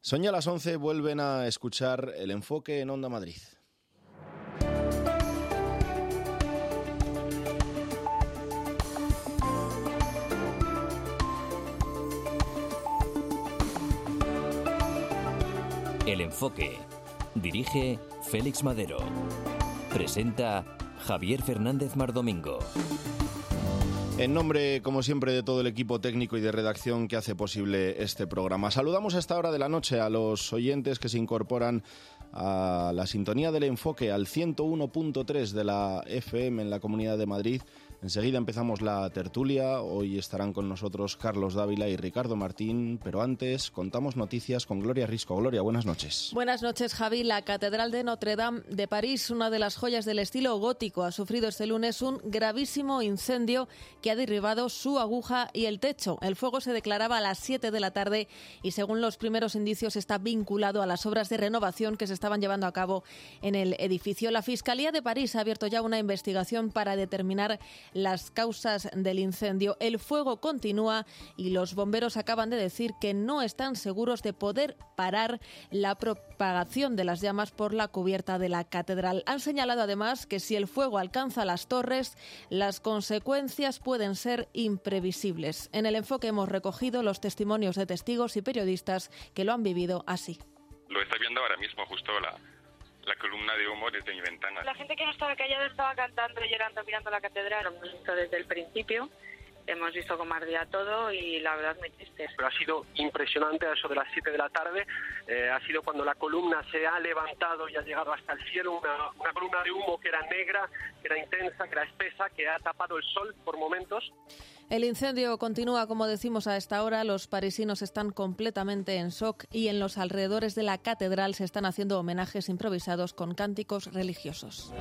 Son ya las 11, vuelven a escuchar El Enfoque en Onda Madrid. El Enfoque. Dirige Félix Madero. Presenta Javier Fernández Mardomingo. En nombre, como siempre, de todo el equipo técnico y de redacción que hace posible este programa. Saludamos a esta hora de la noche a los oyentes que se incorporan a la sintonía del Enfoque, al 101.3 de la FM en la Comunidad de Madrid. Enseguida empezamos la tertulia. Hoy estarán con nosotros Carlos Dávila y Ricardo Martín, pero antes contamos noticias con Gloria Risco. Gloria, buenas noches. Buenas noches, Javi. La Catedral de Notre Dame de París, una de las joyas del estilo gótico, ha sufrido este lunes un gravísimo incendio que ha derribado su aguja y el techo. El fuego se declaraba a las 7 de la tarde y, según los primeros indicios, está vinculado a las obras de renovación que se estaban llevando a cabo en el edificio. La Fiscalía de París ha abierto ya una investigación para determinar las causas del incendio. El fuego continúa y los bomberos acaban de decir que no están seguros de poder parar la propagación de las llamas por la cubierta de la catedral. Han señalado además que si el fuego alcanza las torres, las consecuencias pueden ser imprevisibles. En El Enfoque hemos recogido los testimonios de testigos y periodistas que lo han vivido así. Lo estoy viendo ahora mismo, justo la columna de humo desde mi ventana. La gente que no estaba callada estaba cantando, llorando, mirando la catedral. Lo hemos visto desde el principio, hemos visto cómo ardía todo y la verdad muy triste. Pero ha sido impresionante, a eso de las 7 de la tarde, ha sido cuando la columna se ha levantado y ha llegado hasta el cielo, una columna de humo que era negra, que era intensa, que era espesa, que ha tapado el sol por momentos. El incendio continúa, como decimos a esta hora. Los parisinos están completamente en shock y en los alrededores de la catedral se están haciendo homenajes improvisados con cánticos religiosos.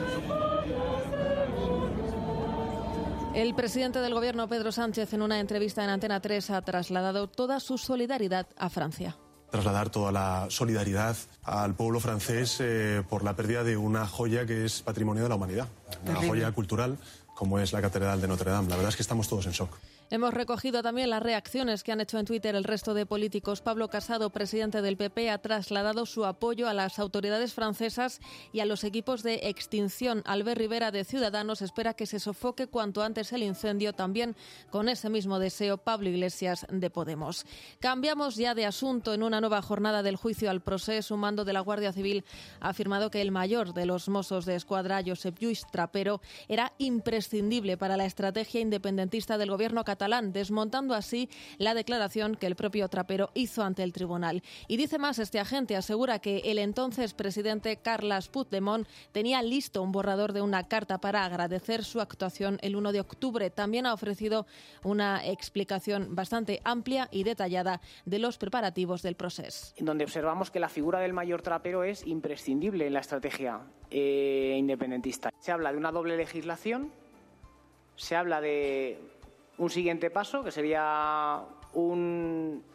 El presidente del Gobierno, Pedro Sánchez, en una entrevista en Antena 3 ha trasladado toda su solidaridad a Francia. Trasladar toda la solidaridad al pueblo francés por la pérdida de una joya que es patrimonio de la humanidad, una joya cultural como es la Catedral de Notre Dame. La verdad es que estamos todos en shock. Hemos recogido también las reacciones que han hecho en Twitter el resto de políticos. Pablo Casado, presidente del PP, ha trasladado su apoyo a las autoridades francesas y a los equipos de extinción. Albert Rivera, de Ciudadanos, espera que se sofoque cuanto antes el incendio. También con ese mismo deseo, Pablo Iglesias, de Podemos. Cambiamos ya de asunto. En una nueva jornada del juicio al procés, un mando de la Guardia Civil ha afirmado que el mayor de los Mossos de Escuadra, Josep Lluís Trapero, era imprescindible para la estrategia independentista del gobierno catalán, desmontando así la declaración que el propio Trapero hizo ante el tribunal. Y dice más este agente, asegura que el entonces presidente Carles Puigdemont tenía listo un borrador de una carta para agradecer su actuación el 1 de octubre. También ha ofrecido una explicación bastante amplia y detallada de los preparativos del proceso. Donde observamos que la figura del mayor Trapero es imprescindible en la estrategia independentista. Se habla de una doble legislación, se habla de un siguiente paso, que sería un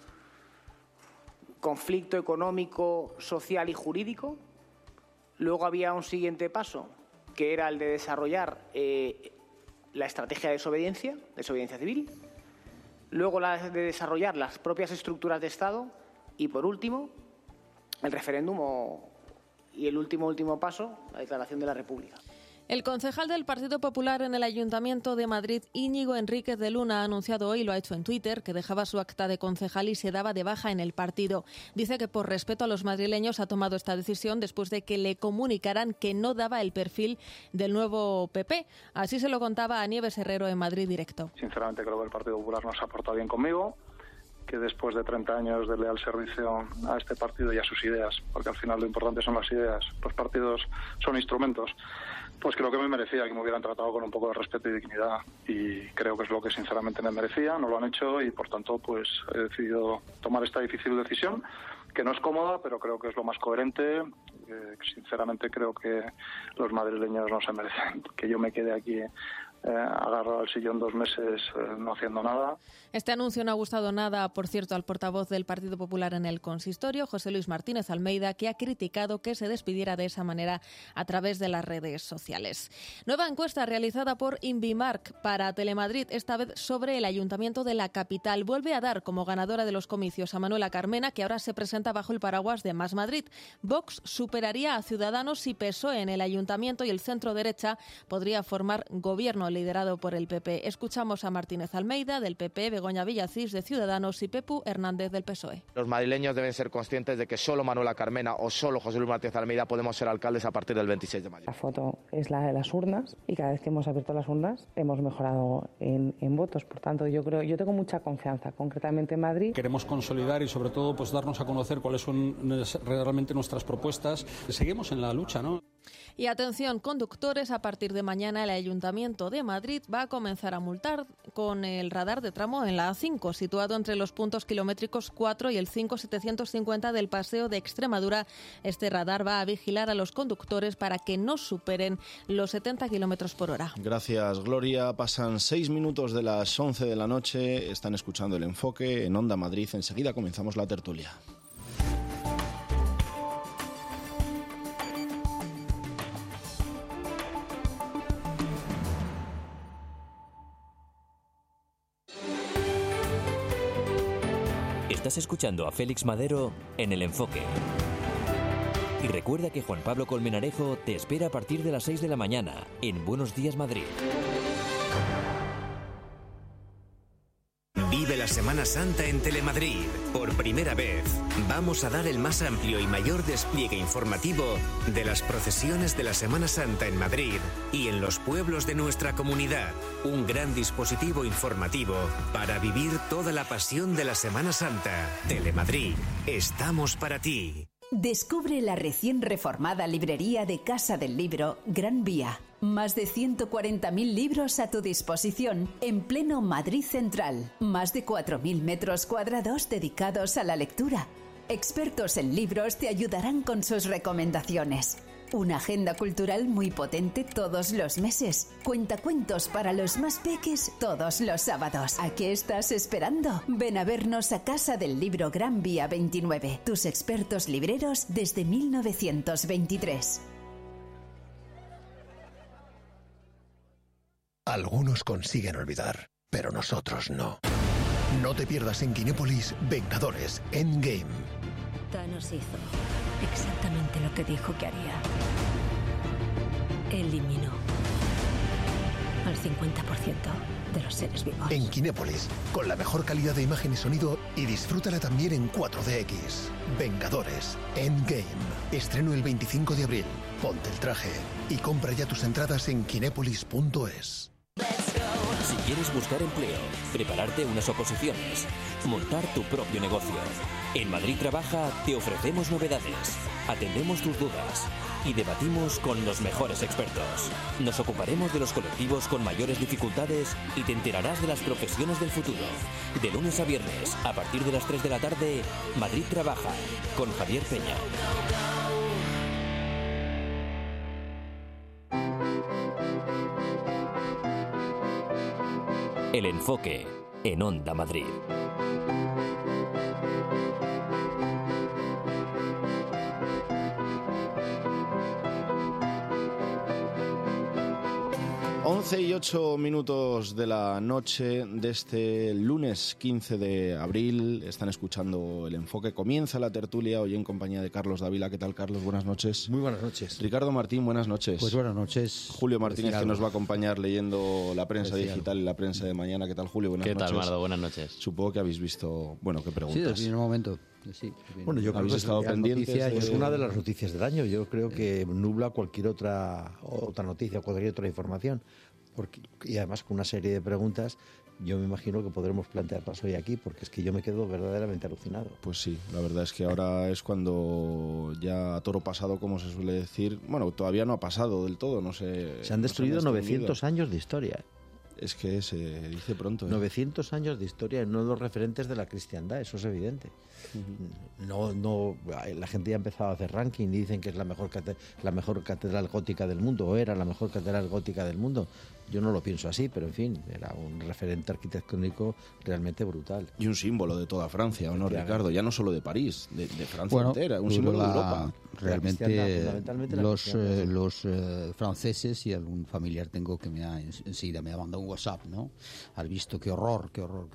conflicto económico, social y jurídico. Luego había un siguiente paso, que era el de desarrollar la estrategia de desobediencia civil. Luego la de desarrollar las propias estructuras de Estado. Y, por último, el referéndum y el último paso, la declaración de la República. El concejal del Partido Popular en el Ayuntamiento de Madrid, Íñigo Enríquez de Luna, ha anunciado hoy, lo ha hecho en Twitter, que dejaba su acta de concejal y se daba de baja en el partido. Dice que por respeto a los madrileños ha tomado esta decisión después de que le comunicaran que no daba el perfil del nuevo PP. Así se lo contaba a Nieves Herrero en Madrid Directo. Sinceramente creo que el Partido Popular no se ha portado bien conmigo, que después de 30 años de leal servicio a este partido y a sus ideas, porque al final lo importante son las ideas, los partidos son instrumentos, pues creo que me merecía que me hubieran tratado con un poco de respeto y dignidad, y creo que es lo que sinceramente me merecía. No lo han hecho y por tanto pues he decidido tomar esta difícil decisión, que no es cómoda, pero creo que es lo más coherente. Sinceramente creo que los madrileños no se merecen que yo me quede aquí agarrado al sillón 2 meses no haciendo nada. Este anuncio no ha gustado nada, por cierto, al portavoz del Partido Popular en el consistorio, José Luis Martínez Almeida, que ha criticado que se despidiera de esa manera a través de las redes sociales. Nueva encuesta realizada por Invimark para Telemadrid, esta vez sobre el Ayuntamiento de la capital. Vuelve a dar como ganadora de los comicios a Manuela Carmena, que ahora se presenta bajo el paraguas de Más Madrid. Vox superaría a Ciudadanos y PSOE en el Ayuntamiento, y el centro derecha podría formar gobierno liderado por el PP. Escuchamos a Martínez Almeida del PP, Begoña Villacís de Ciudadanos y Pepu Hernández del PSOE. Los madrileños deben ser conscientes de que solo Manuela Carmena o solo José Luis Martínez Almeida podemos ser alcaldes a partir del 26 de mayo. La foto es la de las urnas y cada vez que hemos abierto las urnas hemos mejorado en votos. Por tanto, yo tengo mucha confianza, concretamente en Madrid. Queremos consolidar y sobre todo pues darnos a conocer cuáles son realmente nuestras propuestas. Seguimos en la lucha, ¿no? Y atención, conductores, a partir de mañana el Ayuntamiento de Madrid va a comenzar a multar con el radar de tramo en la A5, situado entre los puntos kilométricos 4 y el 5750 del Paseo de Extremadura. Este radar va a vigilar a los conductores para que no superen los 70 kilómetros por hora. Gracias, Gloria. Pasan 6 minutos de las 11 de la noche. Están escuchando El Enfoque en Onda Madrid. Enseguida comenzamos la tertulia. Estás escuchando a Félix Madero en El Enfoque. Y recuerda que Juan Pablo Colmenarejo te espera a partir de las 6 de la mañana en Buenos Días Madrid. Vive la Semana Santa en Telemadrid. Por primera vez, vamos a dar el más amplio y mayor despliegue informativo de las procesiones de la Semana Santa en Madrid y en los pueblos de nuestra comunidad. Un gran dispositivo informativo para vivir toda la pasión de la Semana Santa. Telemadrid, estamos para ti. Descubre la recién reformada librería de Casa del Libro Gran Vía. Más de 140.000 libros a tu disposición en pleno Madrid Central. Más de 4.000 metros cuadrados dedicados a la lectura. Expertos en libros te ayudarán con sus recomendaciones. Una agenda cultural muy potente todos los meses. Cuentacuentos para los más peques todos los sábados. ¿A qué estás esperando? Ven a vernos a Casa del Libro Gran Vía 29. Tus expertos libreros desde 1923. Algunos consiguen olvidar, pero nosotros no. No te pierdas en Kinépolis Vengadores Endgame. Thanos hizo exactamente lo que dijo que haría. Eliminó al 50% de los seres vivos. En Kinépolis, con la mejor calidad de imagen y sonido, y disfrútala también en 4DX. Vengadores Endgame. Estreno el 25 de abril. Ponte el traje y compra ya tus entradas en kinépolis.es. Si quieres buscar empleo, prepararte unas oposiciones, montar tu propio negocio. En Madrid Trabaja te ofrecemos novedades, atendemos tus dudas y debatimos con los mejores expertos. Nos ocuparemos de los colectivos con mayores dificultades y te enterarás de las profesiones del futuro. De lunes a viernes, a partir de las 3 de la tarde, Madrid Trabaja, con Javier Peña. El Enfoque, en Onda Madrid. Once y 8 minutos de la noche de este lunes 15 de abril. Están escuchando El Enfoque. Comienza la tertulia hoy en compañía de Carlos Dávila. ¿Qué tal, Carlos? Buenas noches. Muy buenas noches. Ricardo Martín, buenas noches. Pues buenas noches. Julio Martínez, que nos va a acompañar leyendo la prensa digital y la prensa de mañana. ¿Qué tal, Julio? Buenas noches. ¿Qué tal, Mardo? Buenas noches. Supongo que habéis visto... Bueno, ¿qué preguntas? Sí, desde el primer momento. Sí, bueno, yo creo que estado pendientes es una de las noticias del año. Yo creo que nubla cualquier otra noticia, cualquier otra información. Y además con una serie de preguntas, yo me imagino que podremos plantearlas hoy aquí, porque es que yo me quedo verdaderamente alucinado. Pues sí, la verdad es que ahora es cuando ya a toro pasado, como se suele decir, bueno, todavía no ha pasado del todo, no sé. Se han destruido 900 años de historia. Es que se dice pronto. 900 años de historia en uno de los referentes de la cristiandad, eso es evidente. No, la gente ya ha empezado a hacer ranking y dicen que es la mejor catedral gótica del mundo, o era la mejor catedral gótica del mundo. Yo no lo pienso así, pero en fin, era un referente arquitectónico realmente brutal. Y un símbolo de toda Francia, ¿o no, Ricardo? Ya no solo de París, de Francia entera, un símbolo de Europa. Realmente los franceses, y algún familiar tengo que enseguida me ha mandado un WhatsApp, ¿no? Has visto qué horror.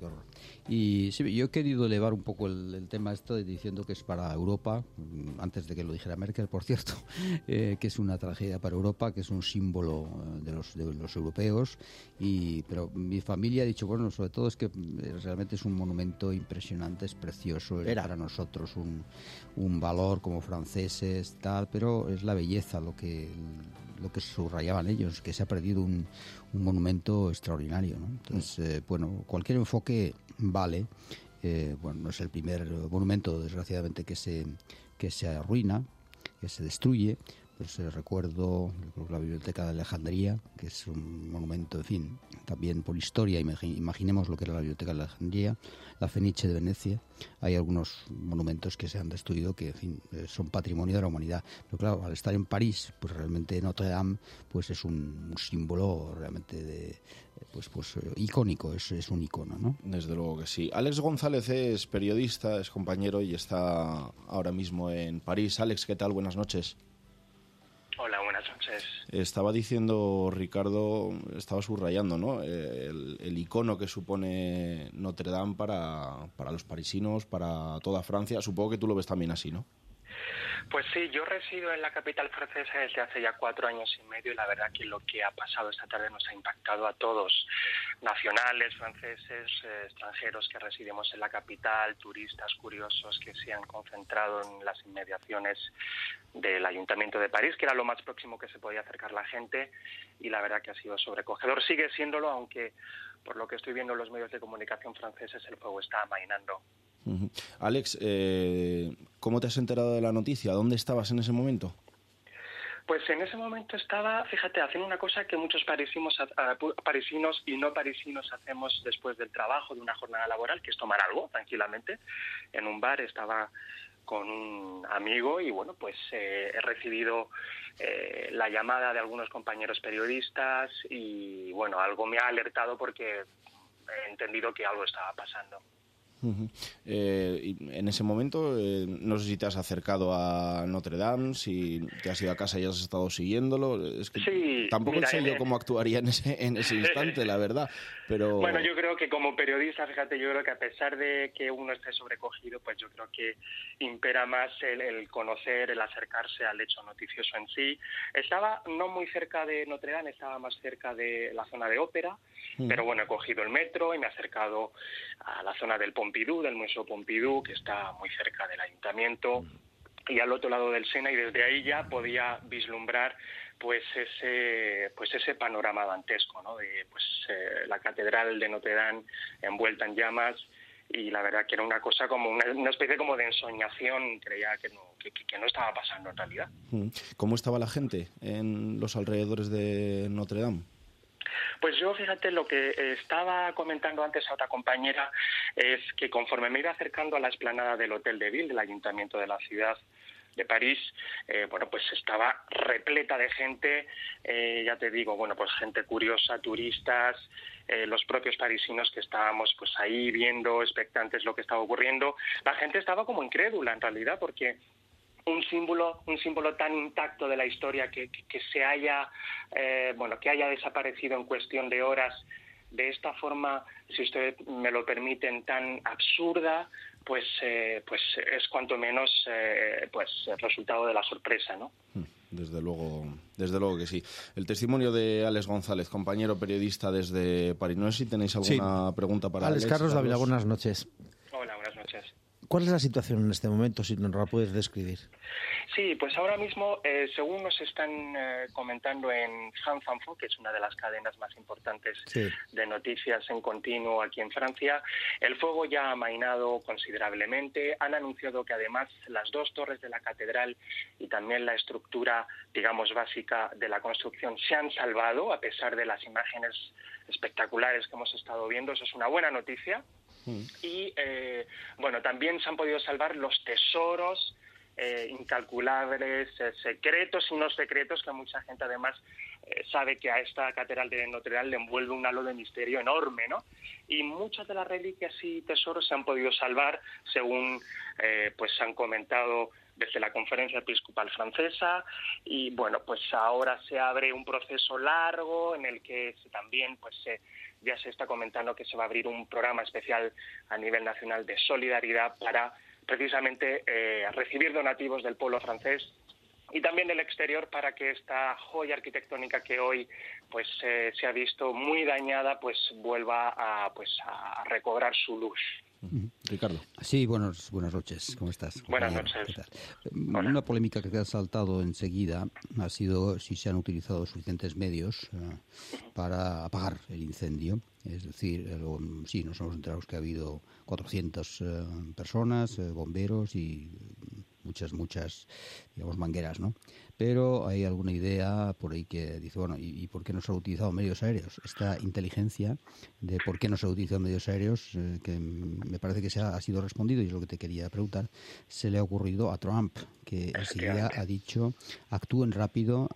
Y sí, yo he querido elevar un poco el tema esto diciendo que es para Europa, antes de que lo dijera Merkel, por cierto, que es una tragedia para Europa, que es un símbolo de los europeos, pero mi familia ha dicho, bueno, sobre todo es que realmente es un monumento impresionante, es precioso, era para nosotros un valor como franceses, tal, pero es la belleza lo que subrayaban ellos, que se ha perdido un monumento extraordinario, ¿no? Entonces, cualquier enfoque vale. No es el primer monumento, desgraciadamente, que se arruina, que se destruye. Pues recuerdo la Biblioteca de Alejandría, que es un monumento, en fin, también por historia. Imaginemos lo que era la Biblioteca de Alejandría, la Fenice de Venecia. Hay algunos monumentos que se han destruido que, en fin, son patrimonio de la humanidad. Pero claro, al estar en París, pues realmente Notre Dame pues es un símbolo realmente icónico, es un icono, ¿no? Desde luego que sí. Alex González es periodista, es compañero y está ahora mismo en París. Alex, ¿qué tal? Buenas noches. Hola, buenas noches. Estaba diciendo Ricardo, estaba subrayando, ¿no? El icono que supone Notre Dame para los parisinos, para toda Francia. Supongo que tú lo ves también así, ¿no? Pues sí, yo resido en la capital francesa desde hace ya 4 años y medio y la verdad que lo que ha pasado esta tarde nos ha impactado a todos, nacionales, franceses, extranjeros que residimos en la capital, turistas curiosos que se han concentrado en las inmediaciones del Ayuntamiento de París, que era lo más próximo que se podía acercar la gente, y la verdad que ha sido sobrecogedor. Sigue siéndolo, aunque por lo que estoy viendo en los medios de comunicación franceses el fuego está amainando. Uh-huh. Alex, ¿cómo te has enterado de la noticia? ¿Dónde estabas en ese momento? Pues en ese momento estaba, fíjate, haciendo una cosa que muchos parisinos y no parisinos hacemos después del trabajo, de una jornada laboral, que es tomar algo tranquilamente. En un bar estaba con un amigo y bueno, pues he recibido la llamada de algunos compañeros periodistas y bueno, algo me ha alertado porque he entendido que algo estaba pasando. Uh-huh. Y en ese momento, no sé si te has acercado a Notre Dame, si te has ido a casa y has estado siguiéndolo. Es que sí, tampoco sé yo cómo actuaría en ese instante, la verdad. Pero bueno, yo creo que como periodista, fíjate, yo creo que a pesar de que uno esté sobrecogido, pues yo creo que impera más el conocer, el acercarse al hecho noticioso en sí. Estaba no muy cerca de Notre Dame, estaba más cerca de la zona de Ópera, pero bueno, he cogido el metro y me he acercado a la zona del Pompidou, del Museo Pompidou, que está muy cerca del Ayuntamiento, y al otro lado del Sena, y desde ahí ya podía vislumbrar pues ese panorama dantesco, ¿no? De la catedral de Notre Dame envuelta en llamas, y la verdad que era una cosa como una especie como de ensoñación. Creía que no estaba pasando en realidad. ¿Cómo estaba la gente en los alrededores de Notre Dame? Pues yo, fíjate, lo que estaba comentando antes a otra compañera es que conforme me iba acercando a la explanada del Hotel de Ville, del Ayuntamiento de la ciudad de París, pues estaba repleta de gente, ya te digo, pues gente curiosa, turistas, los propios parisinos que estábamos pues ahí viendo, expectantes lo que estaba ocurriendo. La gente estaba como incrédula en realidad, porque un símbolo tan intacto de la historia que se haya que haya desaparecido en cuestión de horas de esta forma, si ustedes me lo permiten, tan absurda, pues es cuanto menos el resultado de la sorpresa, ¿no? Desde luego que sí. El testimonio de Alex González, compañero periodista desde París. No sé si tenéis alguna pregunta para Alex. Carlos Dávila, buenas noches. Hola, buenas noches. ¿Cuál es la situación en este momento, si nos la puedes describir? Sí, pues ahora mismo, según nos están comentando en France Info, que es una de las cadenas más importantes de noticias en continuo aquí en Francia, el fuego ya ha amainado considerablemente. Han anunciado que además las 2 torres de la catedral y también la estructura, digamos, básica de la construcción se han salvado, a pesar de las imágenes espectaculares que hemos estado viendo. Eso es una buena noticia. Y también se han podido salvar los tesoros incalculables secretos y no secretos que mucha gente además sabe que a esta catedral de Notre Dame le envuelve un halo de misterio enorme, ¿no? Y muchas de las reliquias y tesoros se han podido salvar, según pues han comentado desde la Conferencia Episcopal Francesa, y bueno, pues ahora se abre un proceso largo en el que también pues ya se está comentando que se va a abrir un programa especial a nivel nacional de solidaridad para precisamente recibir donativos del pueblo francés y también del exterior para que esta joya arquitectónica que hoy pues se ha visto muy dañada pues vuelva a recobrar su luz. Ricardo. Sí, buenas noches. ¿Cómo estás? Buenas noches. ¿Qué tal? Una polémica que ha saltado enseguida ha sido si se han utilizado suficientes medios para apagar el incendio. Es decir, sí, nos hemos enterado que ha habido 400 personas, bomberos y muchas, digamos, mangueras, ¿no? Pero hay alguna idea por ahí que dice, bueno, ¿y por qué no se han utilizado medios aéreos? Esta inteligencia de por qué no se han utilizado medios aéreos, que me parece que ha sido respondido, y es lo que te quería preguntar, se le ha ocurrido a Trump, que enseguida ha dicho, actúen rápido,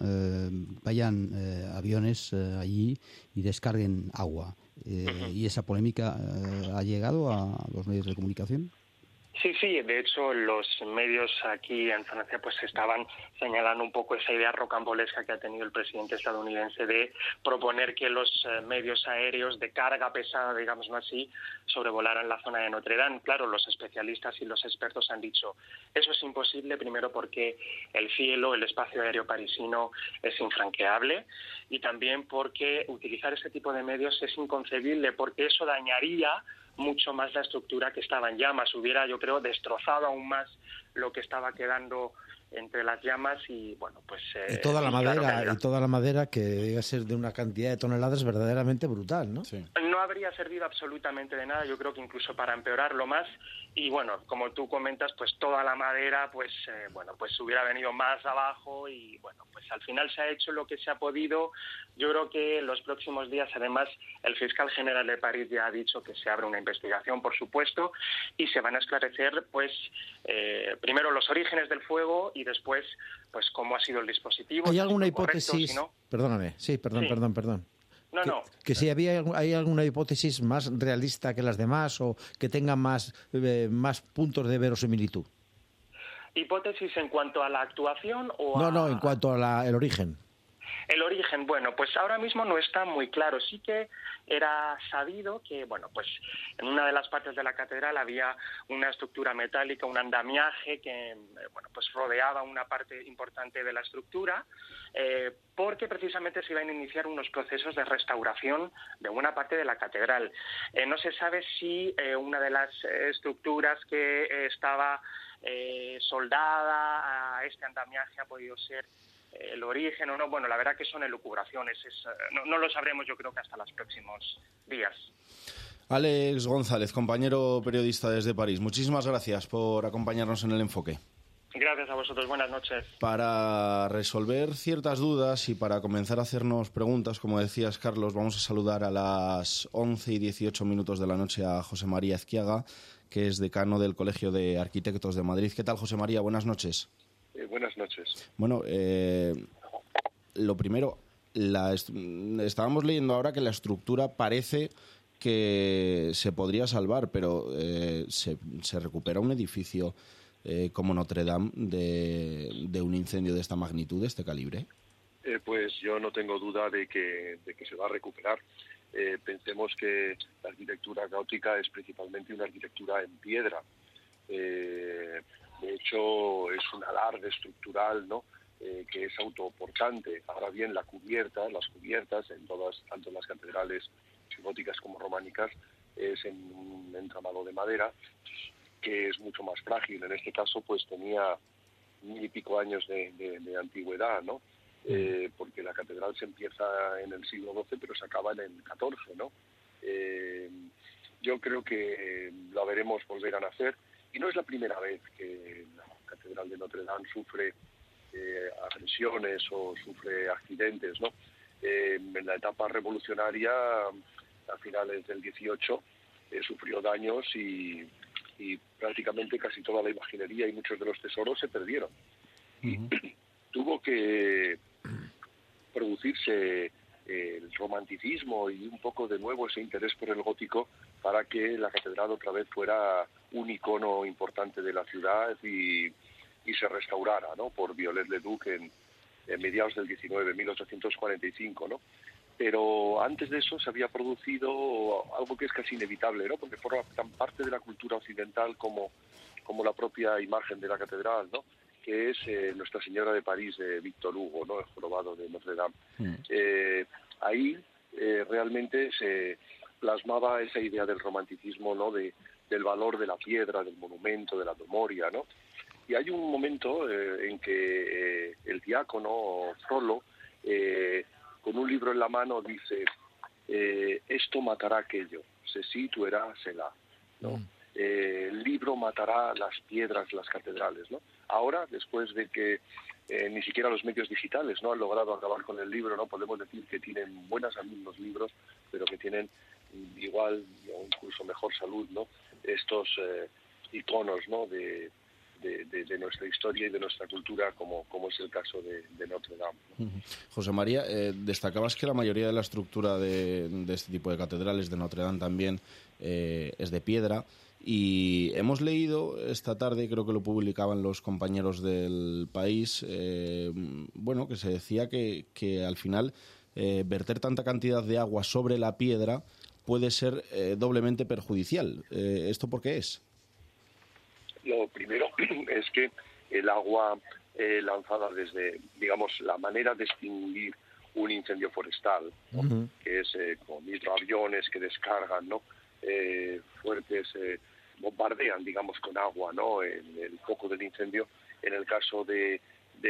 vayan aviones allí y descarguen agua. ¿Y esa polémica ha llegado a los medios de comunicación? Sí, de hecho los medios aquí en Francia pues estaban señalando un poco esa idea rocambolesca que ha tenido el presidente estadounidense de proponer que los medios aéreos de carga pesada, digámoslo así, sobrevolaran la zona de Notre Dame. Claro, los especialistas y los expertos han dicho eso es imposible, primero porque el cielo, el espacio aéreo parisino es infranqueable, y también porque utilizar este tipo de medios es inconcebible, porque eso dañaría mucho más la estructura que estaba en llamas, hubiera, yo creo, destrozado aún más lo que estaba quedando entre las llamas y, bueno, pues... Y toda la madera que debe ser de una cantidad de toneladas verdaderamente brutal, ¿no? Sí. No habría servido absolutamente de nada, yo creo que incluso para empeorarlo más, y bueno, como tú comentas, pues toda la madera, pues pues hubiera venido más abajo, y bueno, pues al final se ha hecho lo que se ha podido. Yo creo que en los próximos días, además, el fiscal general de París ya ha dicho que se abre una investigación, por supuesto, y se van a esclarecer, pues, primero los orígenes del fuego y después, pues, cómo ha sido el dispositivo. ¿Hay alguna hipótesis? Correcto, si no... Perdóname, sí, perdón. No. Que si hay alguna hipótesis más realista que las demás o que tenga más puntos de verosimilitud. ¿Hipótesis en cuanto a la actuación o No, en cuanto a el origen. El origen, bueno, pues ahora mismo no está muy claro. Sí que era sabido que, bueno, pues en una de las partes de la catedral había una estructura metálica, un andamiaje que, bueno, pues rodeaba una parte importante de la estructura, porque precisamente se iban a iniciar unos procesos de restauración de una parte de la catedral. No se sabe si una de las estructuras que estaba soldada a este andamiaje ha podido ser el origen o no. Bueno, la verdad que son elucubraciones, no lo sabremos, yo creo que hasta los próximos días. Alex González, compañero periodista desde París, muchísimas gracias por acompañarnos en El Enfoque. Gracias a vosotros, buenas noches. Para resolver ciertas dudas y para comenzar a hacernos preguntas, como decías, Carlos, vamos a saludar a las 11:18 de la noche a José María Ezquiaga, que es decano del Colegio de Arquitectos de Madrid. ¿Qué tal, José María? Buenas noches. Buenas noches. Bueno, lo primero, estábamos leyendo ahora que la estructura parece que se podría salvar, pero se recupera un edificio como Notre Dame de un incendio de esta magnitud, de este calibre. Pues yo no tengo duda de que se va a recuperar. Pensemos que la arquitectura gótica es principalmente una arquitectura en piedra. De hecho, es un alarde estructural, ¿no? Que es autoportante. Ahora bien, las cubiertas, en todas, tanto en las catedrales góticas como románicas, es en un entramado de madera que es mucho más frágil. En este caso, pues tenía 1000 y pico años de antigüedad, ¿no? Porque la catedral se empieza en el siglo XII, pero se acaba en el XIV, ¿no? Yo creo que la veremos volver a nacer. Y no es la primera vez que la Catedral de Notre Dame sufre agresiones o sufre accidentes, ¿no? En la etapa revolucionaria, a finales del 18, sufrió daños y y prácticamente casi toda la imaginería y muchos de los tesoros se perdieron. Y tuvo que producirse el romanticismo y un poco de nuevo ese interés por el gótico para que la catedral otra vez fuera un icono importante de la ciudad y se restaurara, ¿no?, por Viollet-le-Duc en mediados del 19, 1845, ¿no? Pero antes de eso se había producido algo que es casi inevitable, ¿no?, porque forma tan parte de la cultura occidental como la propia imagen de la catedral, ¿no?, que es Nuestra Señora de París de Víctor Hugo, ¿no?, el jorobado de Notre Dame. Ahí realmente se plasmaba esa idea del romanticismo, ¿no?, del valor de la piedra, del monumento, de la memoria, ¿no? Y hay un momento en que el diácono Frollo, con un libro en la mano, dice: esto matará aquello, ceci tuerá cela, ¿no? El libro matará las piedras, las catedrales, ¿no? Ahora, después de que ni siquiera los medios digitales no han logrado acabar con el libro, no podemos decir que tienen buena salud los libros, pero que tienen igual o incluso mejor salud, ¿no?, estos iconos, ¿no?, de nuestra historia y de nuestra cultura, como es el caso de Notre Dame. José María, destacabas que la mayoría de la estructura de este tipo de catedrales, de Notre Dame también, es de piedra, y hemos leído esta tarde, creo que lo publicaban los compañeros del País, que se decía que al final verter tanta cantidad de agua sobre la piedra puede ser doblemente perjudicial. ¿Esto por qué es? Lo primero es que el agua lanzada desde, digamos, la manera de extinguir un incendio forestal, ¿no?, que es con hidroaviones que descargan, ¿no?, fuertes, bombardean, digamos, con agua, ¿no?, el foco del incendio. En el caso de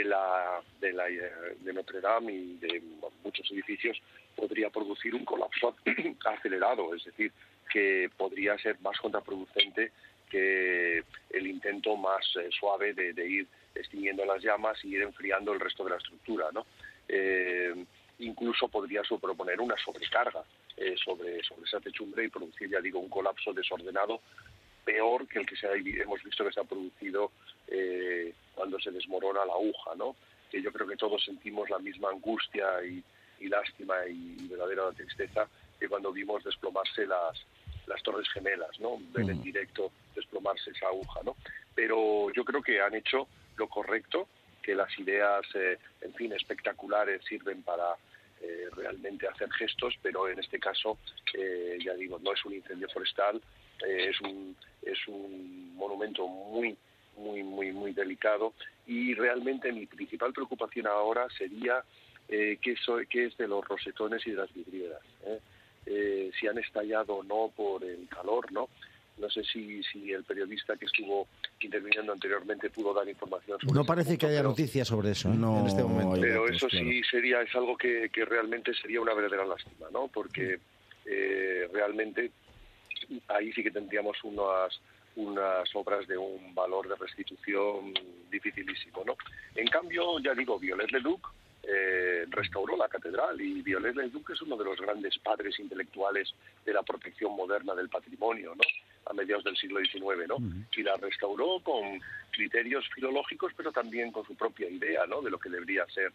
Notre Dame y de muchos edificios, podría producir un colapso acelerado, es decir, que podría ser más contraproducente que el intento más suave de ir extinguiendo las llamas y ir enfriando el resto de la estructura, ¿no? Incluso podría proponer una sobrecarga sobre esa techumbre y producir, ya digo, un colapso desordenado peor que el que hemos visto que se ha producido cuando se desmorona la aguja, ¿no? Que yo creo que todos sentimos la misma angustia y lástima y verdadera tristeza que cuando vimos desplomarse las Torres Gemelas, ¿no? Ver en directo desplomarse esa aguja, ¿no? Pero yo creo que han hecho lo correcto, que las ideas, espectaculares sirven para realmente hacer gestos, pero en este caso, ya digo, no es un incendio forestal, es un monumento muy, muy, muy, muy delicado, y realmente mi principal preocupación ahora sería qué es de los rosetones y de las vidrieras, si han estallado o no por el calor, ¿no? No sé si el periodista que estuvo interviniendo anteriormente pudo dar información sobre No ese parece punto, que haya noticias sobre eso, en este momento. Pero eso sí es algo que realmente sería una verdadera lástima, ¿no? Porque realmente ahí sí que tendríamos unas obras de un valor de restitución dificilísimo, ¿no? En cambio, ya digo, Viollet-le-Duc restauró la catedral, y Viollet-le-Duc es uno de los grandes padres intelectuales de la protección moderna del patrimonio, ¿no?, a mediados del siglo XIX, ¿no? Y la restauró con criterios filológicos, pero también con su propia idea, ¿no?, de lo que debería ser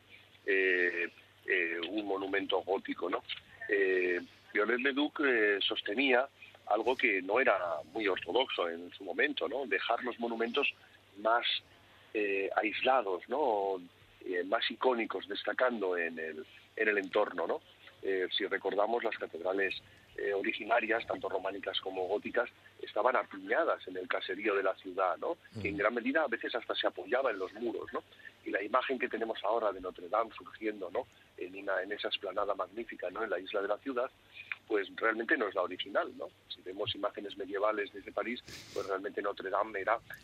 un monumento gótico, ¿no? Viollet-le-Duc sostenía algo que no era muy ortodoxo en su momento, ¿no?, dejar los monumentos más aislados, ¿no?, más icónicos, destacando en el entorno, ¿no? Si recordamos, las catedrales originarias, tanto románicas como góticas, estaban apiñadas en el caserío de la ciudad, ¿no?, que en gran medida a veces hasta se apoyaba en los muros, ¿no? Y la imagen que tenemos ahora de Notre Dame surgiendo, ¿no?, en esa explanada magnífica, ¿no?, en la isla de la ciudad, pues realmente no es la original, ¿no? Si vemos imágenes medievales desde París, pues realmente Notre Dame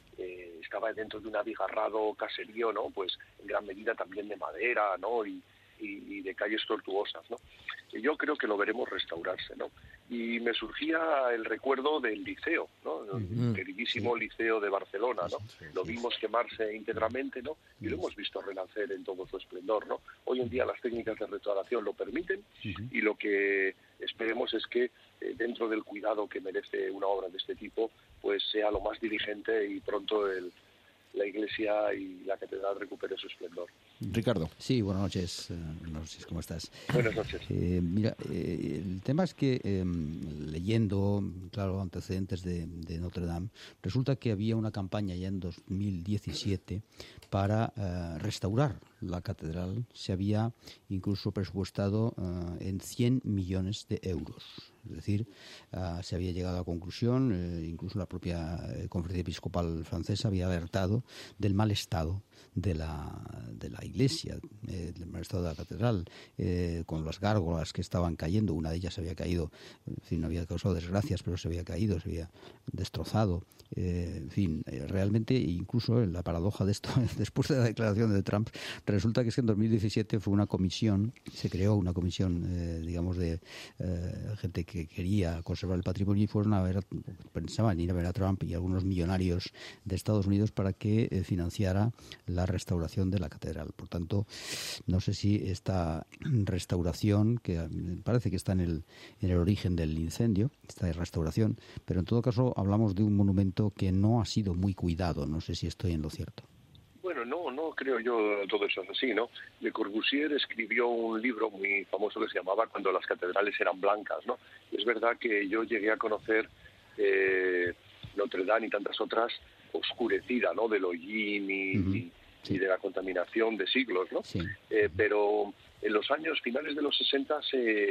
estaba dentro de un abigarrado caserío, ¿no?, pues en gran medida también de madera, ¿no?, y y de calles tortuosas, ¿no? Y yo creo que lo veremos restaurarse, ¿no? Y me surgía el recuerdo del Liceo, ¿no? El queridísimo Liceo de Barcelona, ¿no? Lo vimos quemarse íntegramente, ¿no? Y lo hemos visto renacer en todo su esplendor, ¿no? Hoy en día las técnicas de restauración lo permiten y lo que esperemos es que dentro del cuidado que merece una obra de este tipo, pues sea lo más diligente y pronto la iglesia y la catedral recupere su esplendor. Ricardo. Sí, buenas noches, ¿cómo estás? Buenas noches. Mira, el tema es que leyendo, claro, antecedentes de Notre Dame, resulta que había una campaña ya en 2017 para restaurar la catedral. Se había incluso presupuestado en 100 millones de euros. Es decir, se había llegado a la conclusión, incluso la propia Conferencia Episcopal francesa había alertado del mal estado de la iglesia, del mal estado de la catedral, con las gárgolas que estaban cayendo. Una de ellas había caído, en fin, no había causado desgracias, pero se había caído, se había destrozado. En fin, realmente, incluso la paradoja de esto, después de la declaración de Trump, resulta que es que en 2017 fue una comisión, se creó una comisión, digamos, de gente que quería conservar el patrimonio y fueron a ver, pensaban ir a ver a Trump y algunos millonarios de Estados Unidos para que financiara la restauración de la catedral. Por tanto, no sé si esta restauración, que parece que está en el origen del incendio, esta restauración, pero en todo caso hablamos de un monumento que no ha sido muy cuidado. No sé si estoy en lo cierto. Bueno, no creo yo todo eso es así, ¿no? Le Corbusier escribió un libro muy famoso que se llamaba Cuando las catedrales eran blancas, ¿no? Es verdad que yo llegué a conocer Notre Dame y tantas otras oscurecida, ¿no? Del hollín y de la contaminación de siglos, ¿no? Sí. Pero en los años finales de los 60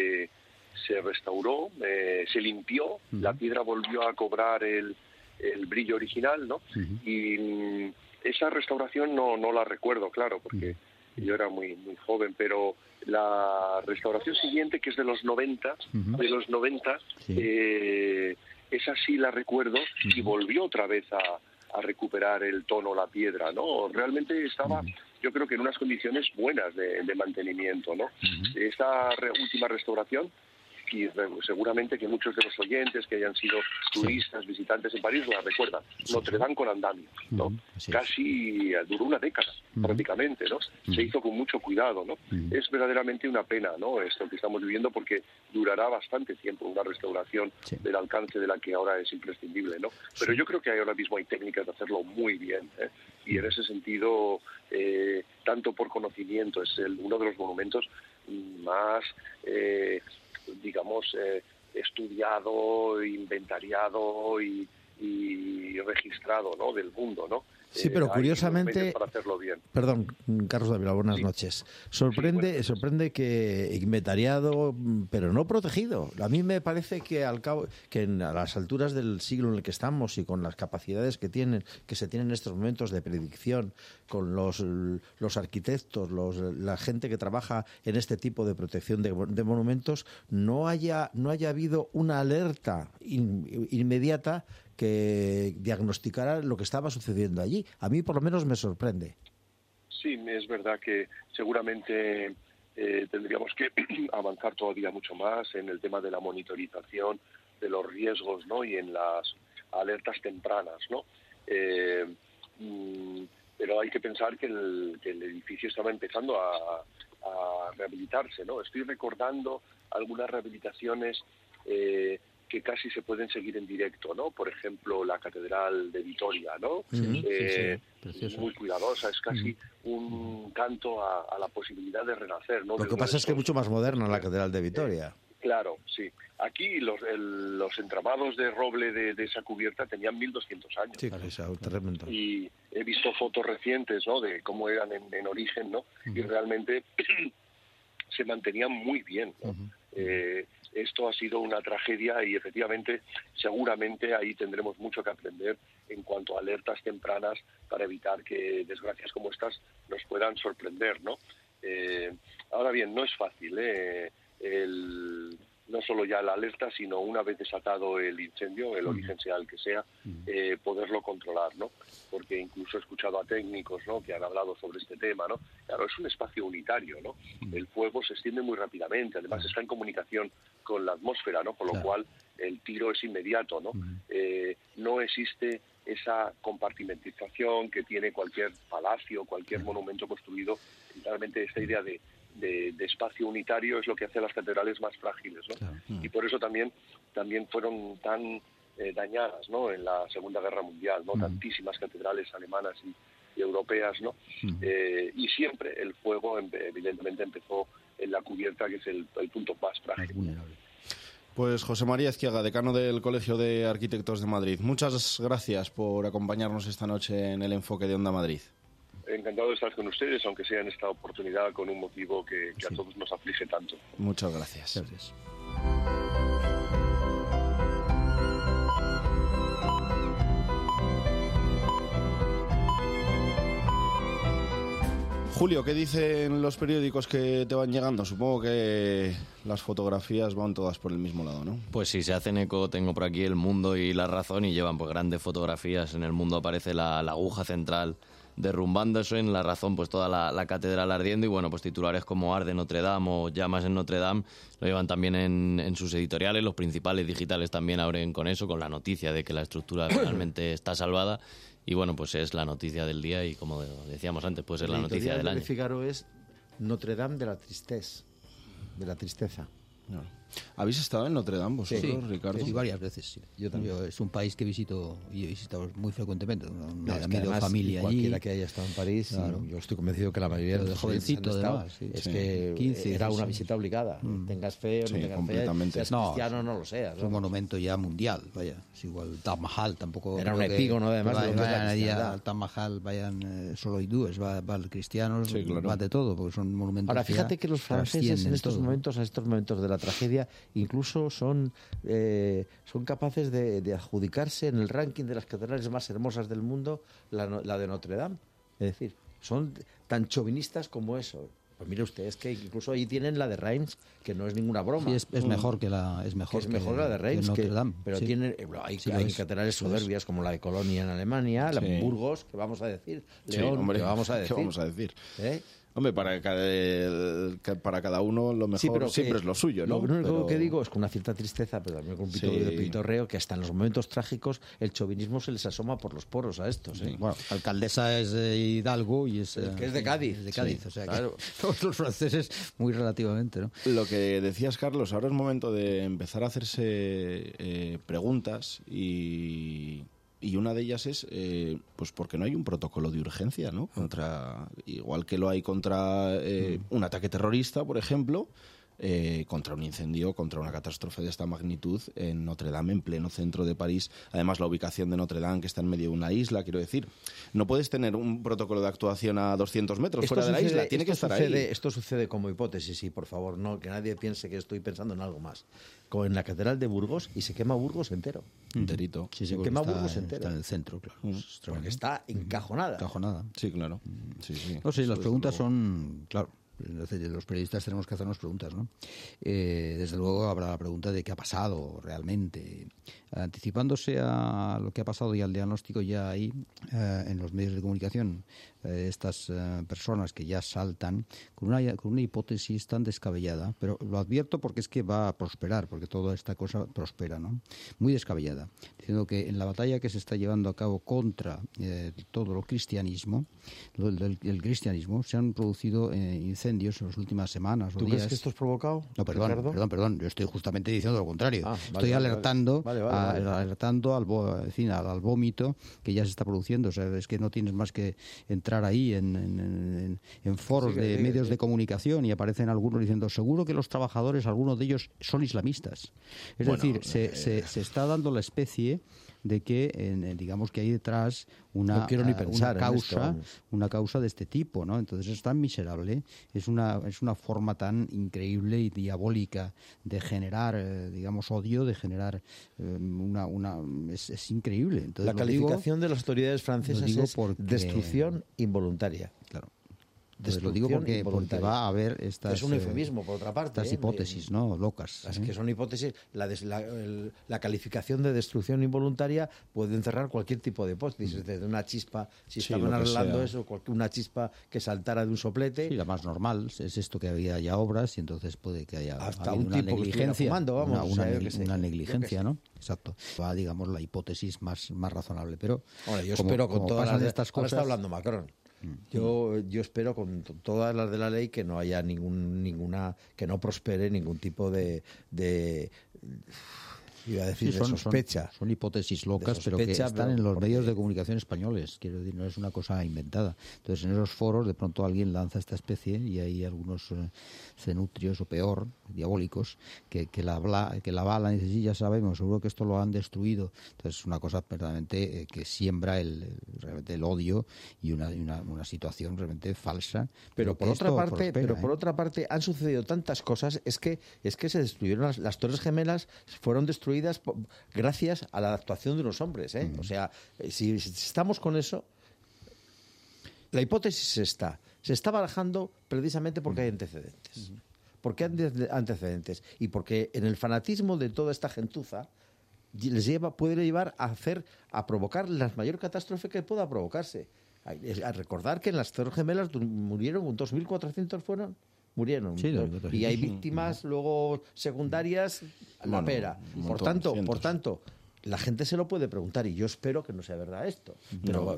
se restauró, se limpió, la piedra volvió a cobrar el brillo original, ¿no? Y esa restauración no la recuerdo, claro, porque yo era muy joven, pero la restauración siguiente, que es de los 90, esa sí la recuerdo y volvió otra vez a recuperar el tono, la piedra, ¿no? Realmente estaba, yo creo que en unas condiciones buenas de mantenimiento, ¿no? Esta última restauración, y seguramente que muchos de los oyentes que hayan sido turistas, visitantes en París, la recuerdan. Notre Dame con andamio, ¿no? Casi duró una década, prácticamente, ¿no? Se hizo con mucho cuidado, ¿no? Es verdaderamente una pena, ¿no? Esto que estamos viviendo, porque durará bastante tiempo una restauración del alcance de la que ahora es imprescindible, ¿no? Pero yo creo que ahora mismo hay técnicas de hacerlo muy bien, ¿eh? Y en ese sentido, tanto por conocimiento, es uno de los monumentos más digamos, estudiado, inventariado y registrado, ¿no? Del mundo, ¿no? Sí, pero curiosamente, para hacerlo bien. Perdón, Carlos Dávila, buenas noches. Sorprende que inventariado, pero no protegido. A mí me parece que a las alturas del siglo en el que estamos y con las capacidades que se tienen en estos momentos de predicción, con los arquitectos, la gente que trabaja en este tipo de protección de monumentos, no haya habido una alerta inmediata que diagnosticara lo que estaba sucediendo allí. A mí, por lo menos, me sorprende. Sí, es verdad que seguramente tendríamos que avanzar todavía mucho más en el tema de la monitorización de los riesgos, ¿no? Y en las alertas tempranas, ¿no? Pero hay que pensar que el edificio estaba empezando a rehabilitarse, ¿no? Estoy recordando algunas rehabilitaciones que casi se pueden seguir en directo, ¿no? Por ejemplo, la Catedral de Vitoria, ¿no? Muy cuidadosa, es casi un canto a la posibilidad de renacer, ¿no? Lo que pasa es que es mucho más moderna la Catedral de Vitoria. Claro, sí. Aquí los entramados de roble de esa cubierta tenían 1200 años. Sí, claro, tremendo. Y he visto fotos recientes, ¿no? De cómo eran en origen, ¿no? Y realmente se mantenían muy bien, ¿no? Esto ha sido una tragedia y efectivamente, seguramente ahí tendremos mucho que aprender en cuanto a alertas tempranas para evitar que desgracias como estas nos puedan sorprender, ¿no? Ahora bien, no es fácil, no solo ya la alerta, sino una vez desatado el incendio, el origen sea el que sea, poderlo controlar, ¿no? Porque incluso he escuchado a técnicos, ¿no?, que han hablado sobre este tema, ¿no? Claro, es un espacio unitario, ¿no? El fuego se extiende muy rápidamente, además está en comunicación con la atmósfera, ¿no? Con lo cual el tiro es inmediato, ¿no? No existe esa compartimentización que tiene cualquier palacio, cualquier monumento construido. Realmente esta idea de espacio unitario es lo que hace a las catedrales más frágiles, ¿no? Y por eso también fueron tan dañadas, ¿no?, en la Segunda Guerra Mundial, ¿no? Tantísimas catedrales alemanas y europeas, ¿no? Y siempre el fuego evidentemente empezó en la cubierta, que es el punto más frágil. Pues José María Ezquiaga, decano del Colegio de Arquitectos de Madrid, muchas gracias por acompañarnos esta noche en el Enfoque de Onda Madrid. Encantado de estar con ustedes, aunque sea en esta oportunidad con un motivo que a todos nos aflige tanto. Muchas gracias. Gracias. Julio, ¿qué dicen los periódicos que te van llegando? Supongo que las fotografías van todas por el mismo lado, ¿no? Pues sí, se hacen eco. Tengo por aquí El Mundo y La Razón y llevan pues grandes fotografías. En El Mundo aparece la aguja central derrumbándose, en La Razón pues toda la catedral ardiendo y bueno, pues titulares como Arde Notre Dame o Llamas en Notre Dame lo llevan también en sus editoriales. Los principales digitales también abren con eso, con la noticia de que la estructura finalmente está salvada. Y bueno, pues es la noticia del día y como decíamos antes, pues es la noticia del año. El Figaro es Notre Dame de la tristeza. No. ¿Habéis estado en Notre Dame vosotros, Ricardo? Sí, varias veces. Sí. Yo también. Es un país que visito y he visitado muy frecuentemente. Es que además, familia cualquiera allí, que haya estado en París, claro. Yo estoy convencido que la mayoría de los jovencito además, es que 15, era una visita obligada. Tengas fe o no tengas fe, seas cristiano no lo seas. Es un monumento ya mundial, vaya. Es igual Taj Mahal tampoco. Era un epígono además. Al Taj Mahal vayan solo hindúes, va cristianos, va de todo, porque son monumentos. Ahora fíjate que los franceses en estos momentos de la tragedia incluso son capaces de adjudicarse en el ranking de las catedrales más hermosas del mundo la de Notre Dame. Es decir, son tan chauvinistas como eso. Pues mire usted, es que incluso ahí tienen la de Reims, que no es ninguna broma. Sí, es mejor que la de Reims, Notre Dame. Pero sí. Hay catedrales soberbias como la de Colonia en Alemania, la de Burgos, que vamos a decir, León, hombre, que vamos a decir. ¿Qué vamos a decir? Hombre, para cada uno lo mejor siempre es lo suyo, ¿no? Lo único que digo es con una cierta tristeza, pero también con un poquito de pitorreo, que hasta en los momentos trágicos el chauvinismo se les asoma por los poros a estos. Bueno, la alcaldesa es de Hidalgo y que es de Cádiz. Es de Cádiz, o sea, claro. Todos los franceses muy relativamente, ¿no? Lo que decías, Carlos, ahora es momento de empezar a hacerse preguntas y una de ellas es, pues porque no hay un protocolo de urgencia, ¿no? Igual que lo hay contra un ataque terrorista, por ejemplo, contra un incendio, contra una catástrofe de esta magnitud en Notre Dame, en pleno centro de París. Además, la ubicación de Notre Dame, que está en medio de una isla, quiero decir, no puedes tener un protocolo de actuación a 200 metros fuera de la isla, tiene que estar ahí. Esto sucede como hipótesis, y por favor, no que nadie piense que estoy pensando en algo más. Como en la catedral de Burgos, y se quema Burgos entero. Enterito. Sí, se quema Burgos entero. Está en el centro, claro. Porque está encajonada. Sí, claro. Sí. No sé, las preguntas son, claro, los periodistas tenemos que hacernos preguntas, ¿no? Desde luego habrá la pregunta de qué ha pasado realmente. Anticipándose a lo que ha pasado y al diagnóstico ya ahí en los medios de comunicación, estas personas que ya saltan con una hipótesis tan descabellada, pero lo advierto porque es que va a prosperar, porque toda esta cosa prospera, ¿no? Muy descabellada, diciendo que en la batalla que se está llevando a cabo contra todo el cristianismo se han producido incendios en las últimas semanas o días. ¿Tú crees que esto es provocado? No, perdón, yo estoy justamente diciendo lo contrario. Estoy alertando al vómito que ya se está produciendo. O sea, es que no tienes más que entrar ahí en foros de medios de comunicación y aparecen algunos diciendo, seguro que los trabajadores, algunos de ellos son islamistas. Es decir, se está dando la especie de que digamos que hay detrás una causa de este tipo, ¿no? Entonces es tan miserable, es una forma tan increíble y diabólica de generar digamos odio, de generar es increíble. Entonces, la calificación de las autoridades francesas es destrucción involuntaria. Claro. Pues lo digo porque va a haber estas... Es un eufemismo, por otra parte. Estas hipótesis, ¿no? Locas. Es que son hipótesis. La calificación de destrucción involuntaria puede encerrar cualquier tipo de hipótesis. Desde una chispa, si estaban arreglando eso, una chispa que saltara de un soplete. Sí, la más normal es esto, que había ya obras y entonces puede que haya hasta un una tipo negligencia. Fumando, vamos, una negligencia, ¿no? Exacto. Va, digamos, la hipótesis más razonable. Pero ahora, yo espero con todas estas cosas. Ahora está hablando Macron. Yo espero con todas las de la ley que no haya ninguna, que no prospere ningún tipo de iba a decir, de sospecha. Son hipótesis locas, pero que están en los medios de comunicación españoles. Quiero decir, no es una cosa inventada. Entonces, en esos foros, de pronto alguien lanza esta especie y hay algunos cenutrios, o peor, diabólicos, que la avalan y dicen, sí, ya sabemos, seguro que esto lo han destruido. Entonces, es una cosa verdaderamente que siembra realmente el odio y una situación realmente falsa. Pero por otra parte, han sucedido tantas cosas, es que se destruyeron las Torres Gemelas, fueron destruidas gracias a la actuación de unos hombres, ¿eh? O sea, si estamos con eso, la hipótesis se está barajando precisamente porque hay antecedentes. Porque hay antecedentes y porque en el fanatismo de toda esta gentuza puede llevar a provocar la mayor catástrofe que pueda provocarse. A recordar que en las Torres Gemelas murieron 2.400 murieron. Sí, y hay víctimas luego secundarias a la pera. Por tanto, la gente se lo puede preguntar y yo espero que no sea verdad esto. Pero,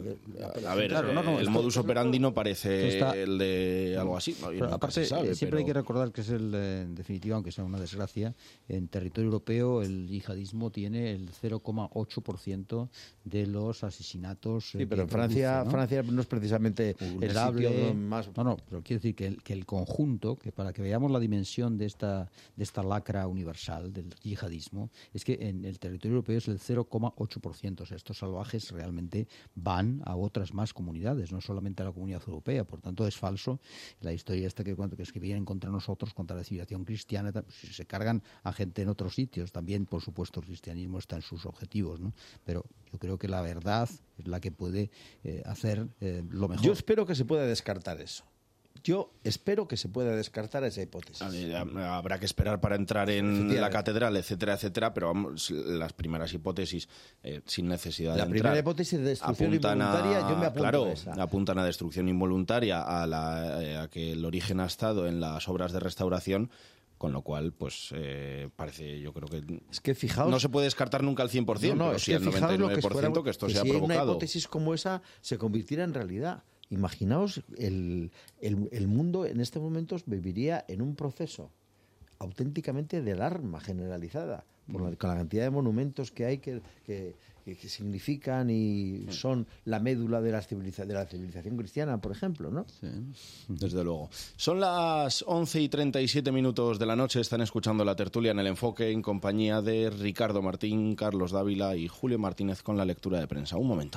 el modus operandi no parece el de algo así. Aparte, siempre hay que recordar que es en definitiva, aunque sea una desgracia, en territorio europeo el yihadismo tiene el 0,8% de los asesinatos. Sí, pero en Francia no es precisamente vulnerable, el sitio más... No, pero quiero decir que el conjunto, que para que veamos la dimensión de esta lacra universal del yihadismo, es que en el territorio europeo es el 0,8%. O sea, estos salvajes realmente van a otras más comunidades, no solamente a la comunidad europea. Por tanto, es falso la historia esta que es que vienen contra nosotros, contra la civilización cristiana. Se cargan a gente en otros sitios. También, por supuesto, el cristianismo está en sus objetivos, ¿no? Pero yo creo que la verdad es la que puede hacer lo mejor. Yo espero que se pueda descartar eso. Yo espero que se pueda descartar esa hipótesis. Habrá que esperar para entrar en la catedral, etcétera, etcétera, pero vamos, las primeras hipótesis, sin necesidad de entrar... La primera hipótesis de destrucción involuntaria, yo me apunto a esa. Apuntan a destrucción involuntaria, a que el origen ha estado en las obras de restauración, con lo cual, pues, parece, yo creo que... Es que fijaos... No se puede descartar nunca al 100%, pero sí al 99% que esto sea provocado. Si una hipótesis como esa se convirtiera en realidad... Imaginaos, el mundo en este momento viviría en un proceso auténticamente de alarma generalizada, con la cantidad de monumentos que hay que significan y son la médula de la civilización cristiana, por ejemplo, ¿no? Sí, desde luego. Son las 11:37 de la noche, están escuchando la tertulia en El Enfoque en compañía de Ricardo Martín, Carlos Dávila y Julio Martínez con la lectura de prensa. Un momento.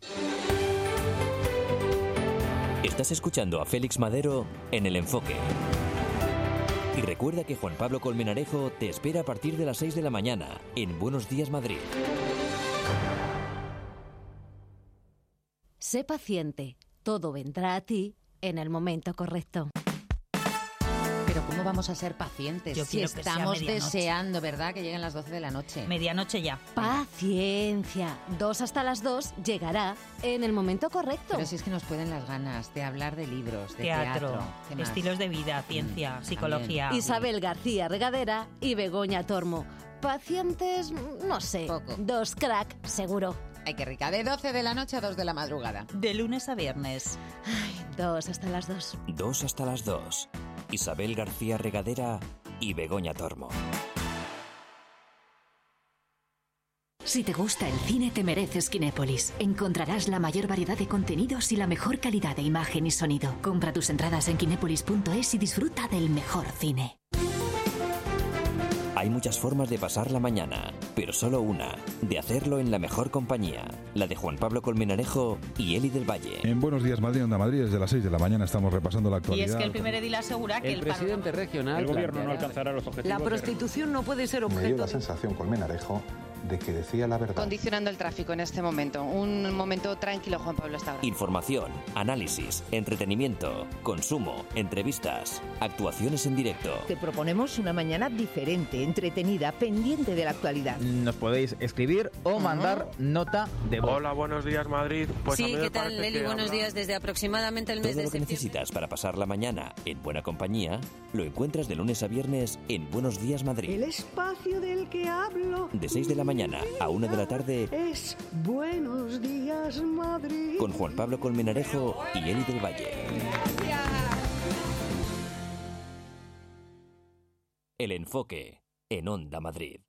Estás escuchando a Félix Madero en El Enfoque. Y recuerda que Juan Pablo Colmenarejo te espera a partir de las 6 de la mañana en Buenos Días Madrid. Sé paciente, todo vendrá a ti en el momento correcto. Pero ¿cómo vamos a ser pacientes si estamos deseando, verdad, que lleguen las 12 de la noche? Medianoche ya. Paciencia. 2 hasta las 2 llegará en el momento correcto. Pero si es que nos pueden las ganas de hablar de libros, de teatro, ¿qué estilos de vida, ciencia, psicología. También. Isabel García Regadera y Begoña Tormo. Pacientes, no sé. Poco. 2 crack, seguro. Ay, qué rica. De 12 de la noche a 2 de la madrugada. De lunes a viernes. Ay, 2 hasta las 2. 2 hasta las 2. Isabel García Regadera y Begoña Tormo. Si te gusta el cine, te mereces Kinépolis. Encontrarás la mayor variedad de contenidos y la mejor calidad de imagen y sonido. Compra tus entradas en kinépolis.es y disfruta del mejor cine. Hay muchas formas de pasar la mañana, pero solo una, de hacerlo en la mejor compañía, la de Juan Pablo Colmenarejo y Eli del Valle. En Buenos Días Madrid, Onda Madrid, desde las 6 de la mañana estamos repasando la actualidad. Y es que el primer edil asegura que el presidente regional... El gobierno no alcanzará los objetivos... La prostitución no puede ser objeto... Me dio la sensación, Colmenarejo, de que decía la verdad. Condicionando el tráfico en este momento. Un momento tranquilo, Juan Pablo, hasta ahora. Información, análisis, entretenimiento, consumo, entrevistas, actuaciones en directo. Te proponemos una mañana diferente, entretenida, pendiente de la actualidad. Nos podéis escribir o mandar nota de voz. Hola, buenos días, Madrid. Pues sí, ¿qué tal, Leli? Buenos días. Desde aproximadamente el mes Todo de lo que septiembre. necesitas para pasar la mañana en buena compañía lo encuentras de lunes a viernes en Buenos Días Madrid. El espacio del que hablo. De 6 de la mañana a 1 de la tarde. Es Buenos Días Madrid. Con Juan Pablo Colmenarejo y Eli del Valle. El enfoque en Onda Madrid.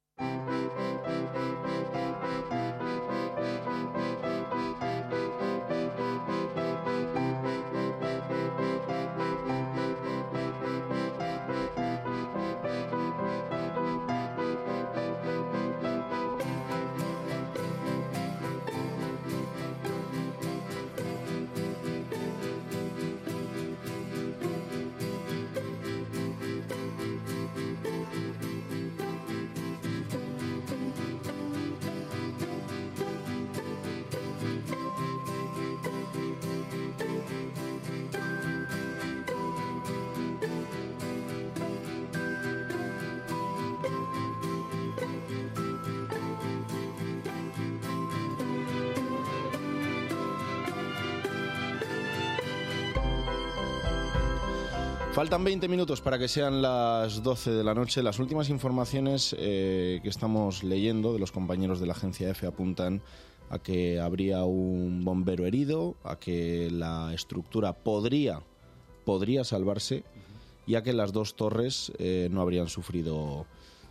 Faltan 20 minutos para que sean las 12 de la noche. Las últimas informaciones que estamos leyendo de los compañeros de la agencia EFE apuntan a que habría un bombero herido, a que la estructura podría salvarse y a que las dos torres no habrían sufrido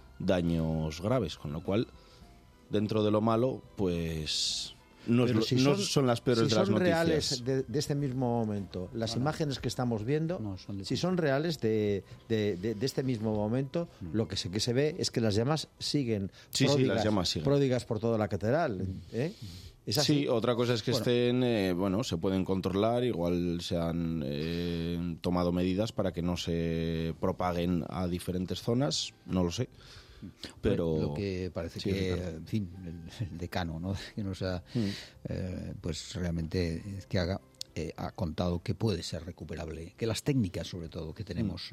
daños graves, con lo cual, dentro de lo malo, pues no son las peores de las noticias. Si son reales de este mismo momento, las imágenes que estamos viendo, si son reales de este mismo momento, lo que se ve es que las llamas siguen pródigas por toda la catedral. ¿Es así? Sí, otra cosa es que estén, se pueden controlar, igual se han tomado medidas para que no se propaguen a diferentes zonas, no lo sé. Pero lo que parece que, en fin, el decano, ¿no? Que nos ha, pues realmente que ha contado que puede ser recuperable, que las técnicas, sobre todo, que tenemos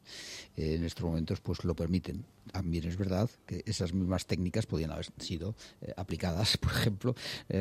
en estos momentos, pues lo permiten. También es verdad que esas mismas técnicas podían haber sido aplicadas, por ejemplo.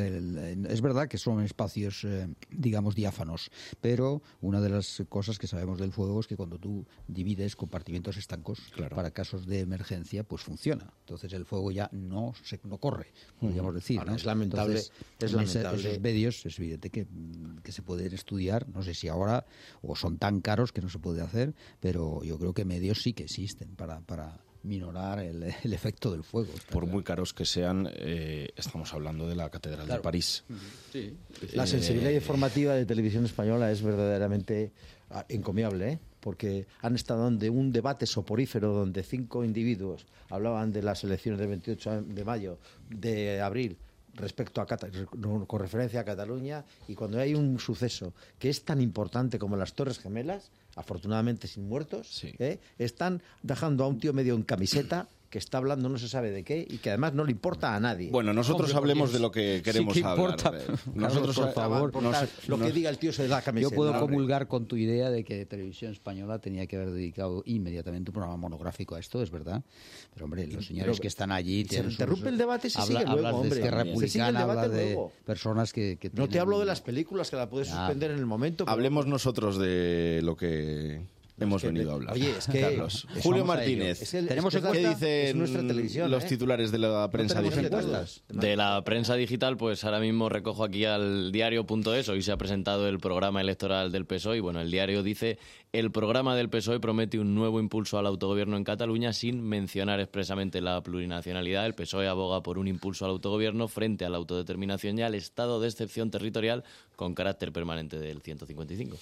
Es verdad que son espacios, digamos, diáfanos, pero una de las cosas que sabemos del fuego es que cuando tú divides compartimentos estancos para casos de emergencia, pues funciona. Entonces el fuego ya no corre, podríamos decir. Ahora, ¿no? es lamentable. Entonces, esos medios es evidente que se pueden estudiar, no sé si ahora o son tan caros que no se puede hacer, pero yo creo que medios sí que existen para minorar el efecto del fuego. Por muy caros que sean, estamos hablando de la Catedral de París. Sí. La sensibilidad informativa de Televisión Española es verdaderamente encomiable, porque han estado en un debate soporífero donde 5 individuos hablaban de las elecciones del 28 de mayo, de abril, respecto a con referencia a Cataluña, y cuando hay un suceso que es tan importante como las Torres Gemelas, afortunadamente sin muertos, están dejando a un tío medio en camiseta que está hablando no se sabe de qué y que además no le importa a nadie. Bueno, nosotros hablemos de lo que queremos hablar. Nosotros, por favor, lo que diga el tío se da la camiseta. Yo puedo comulgar con tu idea de que Televisión Española tenía que haber dedicado inmediatamente un programa monográfico a esto, es verdad. Pero, hombre, los señores que están allí... Se interrumpe el debate y se sigue luego, hombre. Esquerra Republicana, habla de personas que no te hablo de las películas, que la puedes suspender en el momento. Hablemos nosotros de lo que hemos venido a hablar. Oye, es que Carlos, Julio Martínez, ¿qué dicen los titulares de la prensa digital? De la prensa digital, pues ahora mismo recojo aquí al diario.es. Hoy se ha presentado el programa electoral del PSOE y bueno, el diario dice: el programa del PSOE promete un nuevo impulso al autogobierno en Cataluña sin mencionar expresamente la plurinacionalidad. El PSOE aboga por un impulso al autogobierno frente a la autodeterminación y al estado de excepción territorial con carácter permanente del 155.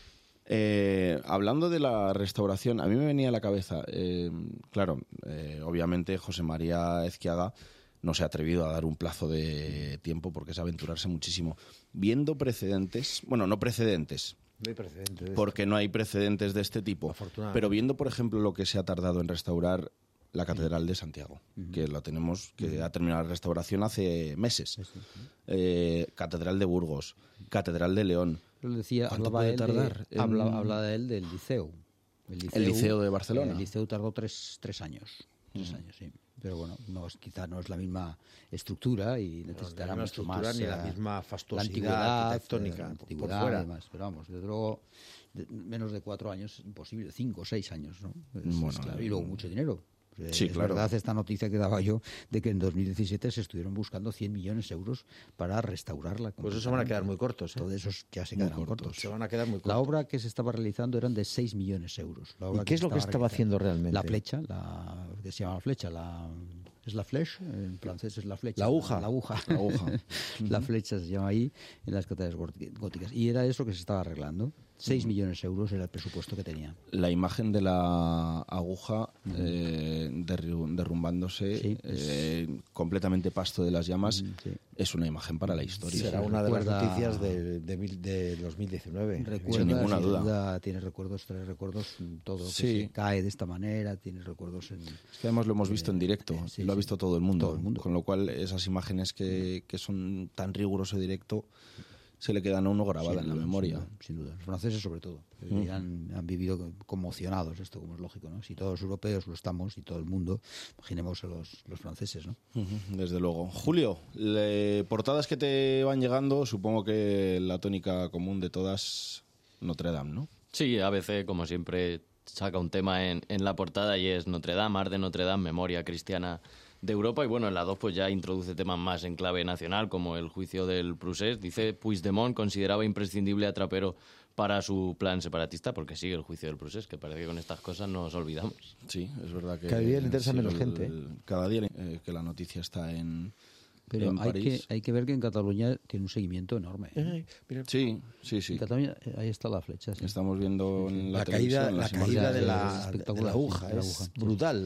Hablando de la restauración, a mí me venía a la cabeza, obviamente José María Ezquiaga no se ha atrevido a dar un plazo de tiempo porque es aventurarse muchísimo. Viendo precedentes, bueno, no precedentes, porque no hay precedentes de este tipo, pero viendo, por ejemplo, lo que se ha tardado en restaurar la Catedral de Santiago, que la tenemos, que ha terminado la restauración hace meses. Catedral de Burgos, Catedral de León. Él decía, ¿Cuánto puede tardar? Habla de él del Liceo. El Liceo de Barcelona. El Liceo tardó tres años. 3 años, sí. Pero bueno, quizá no es la misma estructura y necesitará mucho más. Ni la misma fastuosidad antigüedad, arquitectónica antigüedad, por fuera. Además, pero vamos, desde luego, menos de 4 años, imposible, 5 o 6 años, ¿no? Claro, y luego mucho dinero. Sí, claro. Verdad esta noticia que daba yo de que en 2017 se estuvieron buscando 100 millones de euros para restaurarla. Pues eso van a quedar muy cortos. Todos esos ya se quedarán cortos. Se van a quedar muy cortos. La obra que se estaba realizando eran de 6 millones de euros. ¿Y qué es lo que estaba haciendo realmente? La flecha, que se llama flecha, es la flèche, en francés es la flecha. La aguja. La aguja. La flecha se llama ahí en las catedrales góticas. Y era eso que se estaba arreglando. 6 millones de euros era el presupuesto que tenía. La imagen de la aguja derrumbándose, completamente pasto de las llamas, es una imagen para la historia. Será una de las noticias de 2019. Sin ninguna duda. Tiene recuerdos, trae recuerdos, todo que se cae de esta manera, tiene recuerdos en... Es que además lo hemos visto en directo, lo ha visto todo el mundo. Con lo cual esas imágenes que son tan riguroso directo se le quedan a uno grabadas en la memoria. Sin duda. Los franceses sobre todo. Han vivido conmocionados, esto como es lógico, ¿no? Si todos los europeos lo estamos y todo el mundo, imaginemos a los franceses, ¿no? Desde luego. Julio, portadas que te van llegando, supongo que la tónica común de todas, Notre Dame, ¿no? Sí, ABC, como siempre, saca un tema en la portada y es Notre Dame, Arde Notre Dame, memoria cristiana de Europa. Y bueno, en la 2 pues ya introduce temas más en clave nacional, como el juicio del Procés. Dice, Puigdemont consideraba imprescindible a Trapero para su plan separatista, porque sigue el juicio del Procés, que parece que con estas cosas nos olvidamos. Sí, es verdad que... Cada día le interesa menos gente. Cada día que la noticia está en... Pero en París. hay que ver que en Cataluña tiene un seguimiento enorme. Sí. En Cataluña, ahí está la flecha. Sí. Estamos viendo en la caída, televisión... la caída de la aguja. Es brutal.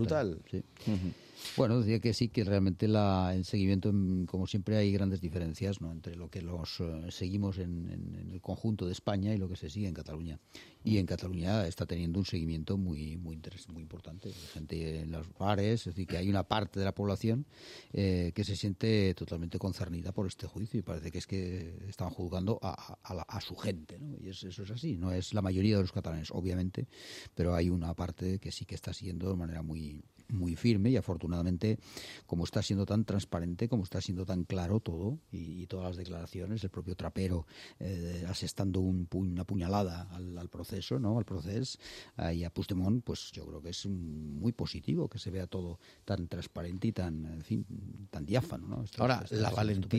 Sí. Bueno, decía que sí, que realmente el seguimiento, como siempre, hay grandes diferencias, ¿no?, entre lo que los seguimos en el conjunto de España y lo que se sigue en Cataluña. Y en Cataluña está teniendo un seguimiento muy interesante, muy importante. Gente en los bares, es decir, que hay una parte de la población que se siente totalmente concernida por este juicio y parece que es que están juzgando a su gente, ¿no? Y eso es así, no es la mayoría de los catalanes, obviamente, pero hay una parte que sí que está siguiendo de manera muy firme y afortunadamente, como está siendo tan transparente, como está siendo tan claro todo y todas las declaraciones, el propio Trapero asestando una puñalada al proceso, ¿no?, al proceso, y a Puigdemont, pues yo creo que es muy positivo que se vea todo tan transparente y tan diáfano, ¿no? Ahora, la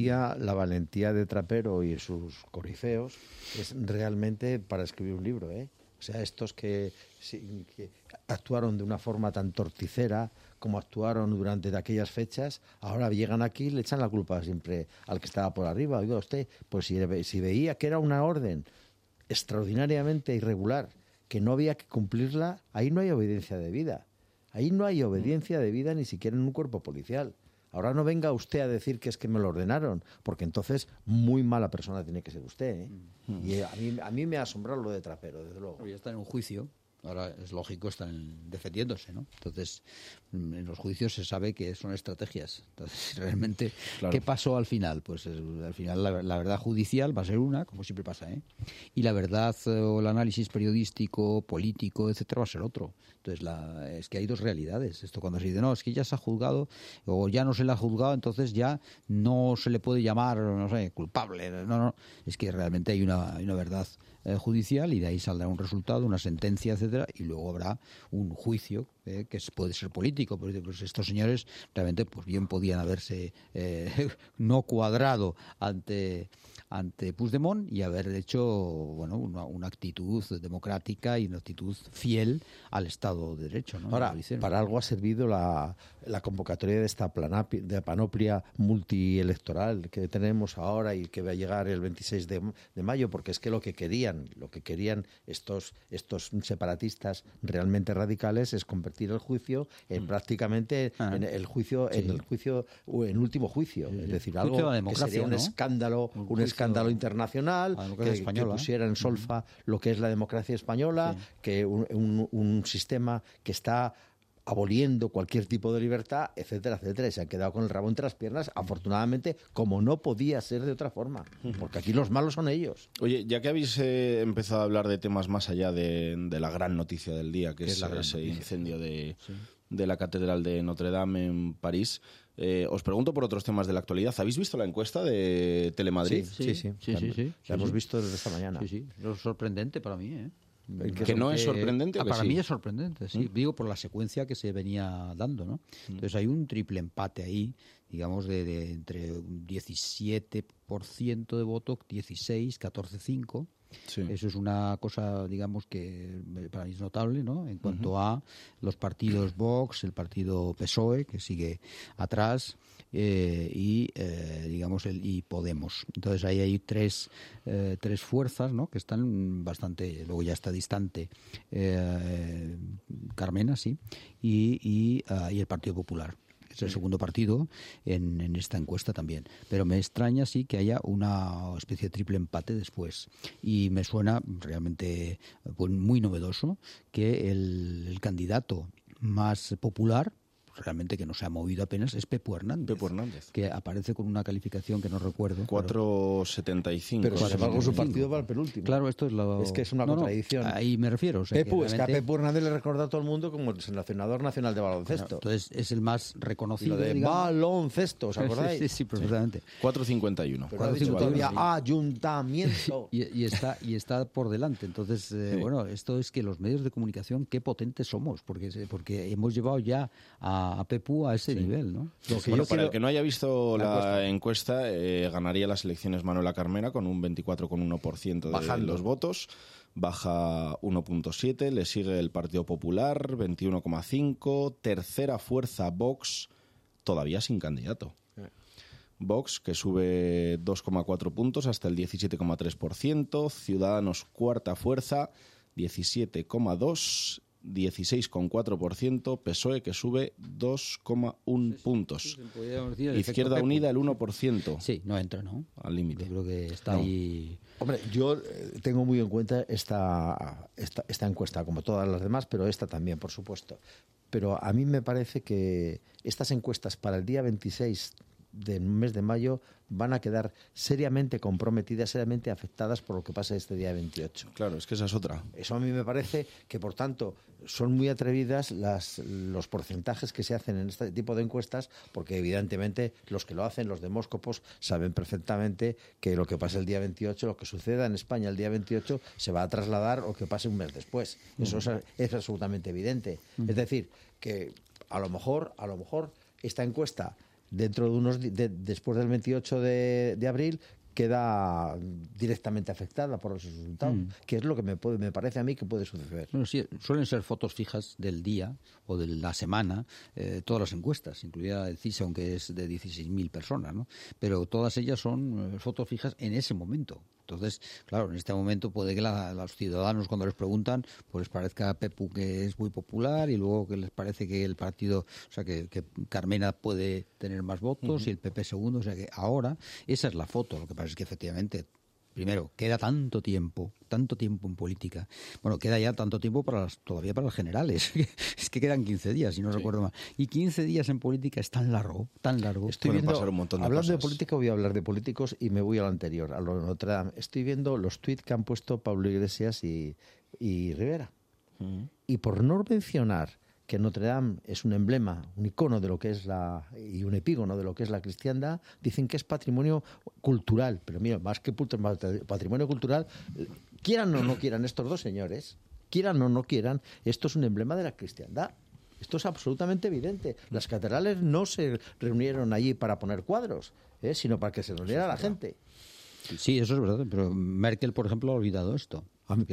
valentía de Trapero y sus corifeos es realmente para escribir un libro, ¿eh? O sea, estos que actuaron de una forma tan torticera como actuaron durante aquellas fechas, ahora llegan aquí y le echan la culpa siempre al que estaba por arriba. Oiga usted, pues si veía que era una orden extraordinariamente irregular, que no había que cumplirla, ahí no hay obediencia debida. Ahí no hay obediencia debida ni siquiera en un cuerpo policial. Ahora no venga usted a decir que es que me lo ordenaron, porque entonces muy mala persona tiene que ser usted, ¿eh? Y a mí me ha asombrado lo de Trapero, desde luego. Ya está en un juicio, ahora es lógico, están defendiéndose, ¿no? Entonces, en los juicios se sabe que son estrategias. Entonces, realmente, claro. ¿Qué pasó al final? Pues al final la verdad judicial va a ser una, como siempre pasa, ¿eh? Y la verdad o el análisis periodístico, político, etcétera, va a ser otro. Entonces, es que hay dos realidades. Esto cuando se dice, no, es que ya se ha juzgado o ya no se le ha juzgado, entonces ya no se le puede llamar, no sé, culpable. No, es que realmente hay una verdad judicial y de ahí saldrá un resultado, una sentencia, etcétera, y luego habrá un juicio que puede ser político, pues estos señores realmente pues bien podían haberse no cuadrado ante Puigdemont y haber hecho una actitud democrática y una actitud fiel al Estado de Derecho, ¿no? Ahora, para algo ha servido la convocatoria de esta panoplia multielectoral que tenemos ahora y que va a llegar el 26 de mayo, porque es que lo que querían estos separatistas realmente radicales es convertir el juicio en prácticamente en el juicio en último juicio, es decir, algo que sería un escándalo, escándalo internacional, que pusiera en solfa lo que es la democracia española, que un sistema que está aboliendo cualquier tipo de libertad, etcétera, etcétera, y se han quedado con el rabo entre las piernas, afortunadamente, como no podía ser de otra forma, porque aquí los malos son ellos. Oye, ya que habéis empezado a hablar de temas más allá de la gran noticia del día, que es ese incendio de la Catedral de Notre Dame en París, os pregunto por otros temas de la actualidad. ¿Habéis visto la encuesta de Telemadrid? Sí. La hemos visto desde esta mañana. Sí. Es sorprendente para mí, ¿eh? ¿Que no es sorprendente o que para sí? mí es sorprendente, sí. Digo, por la secuencia que se venía dando, ¿no? Entonces hay un triple empate ahí, digamos, de entre un 17% de voto, 16, 14, 5. Sí. Eso es una cosa, digamos, que para mí es notable, ¿no? En cuanto a los partidos Vox, el partido PSOE, que sigue atrás, digamos, y Podemos. Entonces ahí hay tres fuerzas, ¿no? Que están bastante, luego ya está distante Carmena, sí, y el Partido Popular. Es el segundo partido en esta encuesta también. Pero me extraña, sí, que haya una especie de triple empate después. Y me suena realmente muy novedoso que el candidato más popular, realmente que no se ha movido apenas, es Pepu Hernández. Que aparece con una calificación que no recuerdo. 4,75. Pero sin embargo su partido va al penúltimo. Claro, esto es lo... Es que es una contradicción. Ahí me refiero. O sea, Pepu, es que a Pepu Hernández le recuerda a todo el mundo como el seleccionador nacional de baloncesto. Bueno, entonces es el más reconocido. Y lo de baloncesto, ¿os acordáis? Sí, perfectamente. 4,51. Pero ha dicho todavía ayuntamiento. Y está por delante. Entonces, bueno, esto es que los medios de comunicación, qué potentes somos, porque hemos llevado ya a Pepu a ese nivel, ¿no? Bueno, para el que no haya visto la encuesta, ganaría las elecciones Manuela Carmena con un 24,1% de los votos. Baja 1,7, le sigue el Partido Popular, 21,5, tercera fuerza Vox, todavía sin candidato. Vox, que sube 2,4 puntos hasta el 17,3%, Ciudadanos, cuarta fuerza, 17,2%, 16,4%, PSOE, que sube 2,1 puntos. Izquierda Unida, el 1%. Sí, no entra, ¿no? Al límite. Yo creo que está ahí... Hombre, yo tengo muy en cuenta esta encuesta, como todas las demás, pero esta también, por supuesto. Pero a mí me parece que estas encuestas para el día 26 del mes de mayo van a quedar seriamente comprometidas, seriamente afectadas por lo que pasa este día 28. Claro, es que esa es otra. Eso a mí me parece que, por tanto, son muy atrevidas los porcentajes que se hacen en este tipo de encuestas, porque evidentemente los que lo hacen, los demóscopos, saben perfectamente que lo que pasa el día 28, lo que suceda en España el día 28, se va a trasladar o que pase un mes después. Eso es absolutamente evidente. Es decir, que a lo mejor esta encuesta dentro de después del 28 de abril queda directamente afectada por los resultados, que es lo que me parece a mí que puede suceder. Bueno, sí, suelen ser fotos fijas del día o de la semana, todas las encuestas, incluida el CIS, aunque es de 16.000 personas, ¿no? Pero todas ellas son fotos fijas en ese momento. Entonces, claro, en este momento puede que los ciudadanos, cuando les preguntan, pues les parezca a Pepu que es muy popular, y luego que les parece que el partido, o sea, que Carmena puede tener más votos y el PP segundo. O sea, que ahora esa es la foto. Lo que pasa es que efectivamente, primero, queda tanto tiempo en política. Bueno, queda ya tanto tiempo todavía para los generales. Es que quedan 15 días, si no recuerdo mal. Y 15 días en política es tan largo. Estoy viendo, pasar un montón de hablando cosas. De política, voy a hablar de políticos y me voy a lo anterior, a lo de Notre Dame. Estoy viendo los tuits que han puesto Pablo Iglesias y Rivera. Y por no mencionar que Notre Dame es un emblema, un icono de lo que es y un epígono de lo que es la cristiandad, dicen que es patrimonio cultural. Pero mira, más que patrimonio cultural, quieran o no quieran estos dos señores, quieran o no quieran, esto es un emblema de la cristiandad. Esto es absolutamente evidente. Las catedrales no se reunieron allí para poner cuadros, sino para que se reuniera la gente. Sí, eso es verdad, pero Merkel, por ejemplo, ha olvidado esto.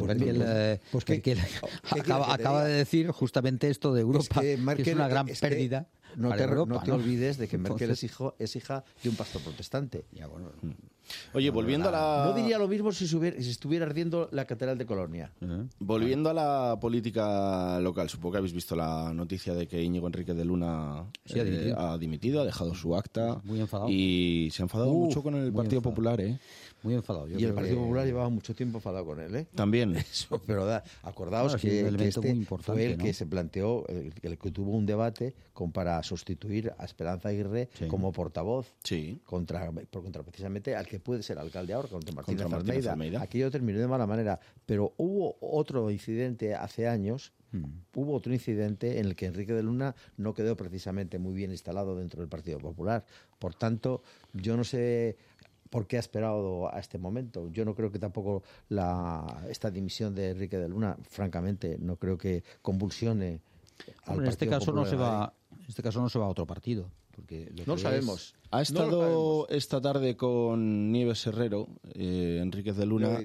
Merkel acaba de decir justamente esto de Europa, que es una gran pérdida. No te olvides de que Merkel es hija de un pastor protestante. Ya, bueno. Oye, volviendo a la... No diría lo mismo si estuviera ardiendo la Catedral de Colonia. Volviendo a la política local, supongo que habéis visto la noticia de que Íñigo Enrique de Luna ha dimitido, ha dejado su acta. Muy enfadado. Y se ha enfadado mucho con el Partido Popular, ¿eh? Muy enfadado. Y el Partido Popular llevaba mucho tiempo enfadado con él, ¿eh? También. Eso, pero acordaos que este fue el que se planteó, el que tuvo un debate para sustituir a Esperanza Aguirre como portavoz contra precisamente al que puede ser alcalde ahora, contra Martínez Almeida. Aquello terminó de mala manera, pero hubo otro incidente hace años. Hubo otro incidente en el que Enrique de Luna no quedó precisamente muy bien instalado dentro del Partido Popular. Por tanto, yo no sé por qué ha esperado a este momento. Yo no creo que tampoco esta dimisión de Enrique de Luna, francamente, no creo que convulsione al en este Partido caso Popular. en este caso no se va a otro partido. Porque no lo sabemos. Ha estado esta tarde con Nieves Herrero, Enríquez de Luna,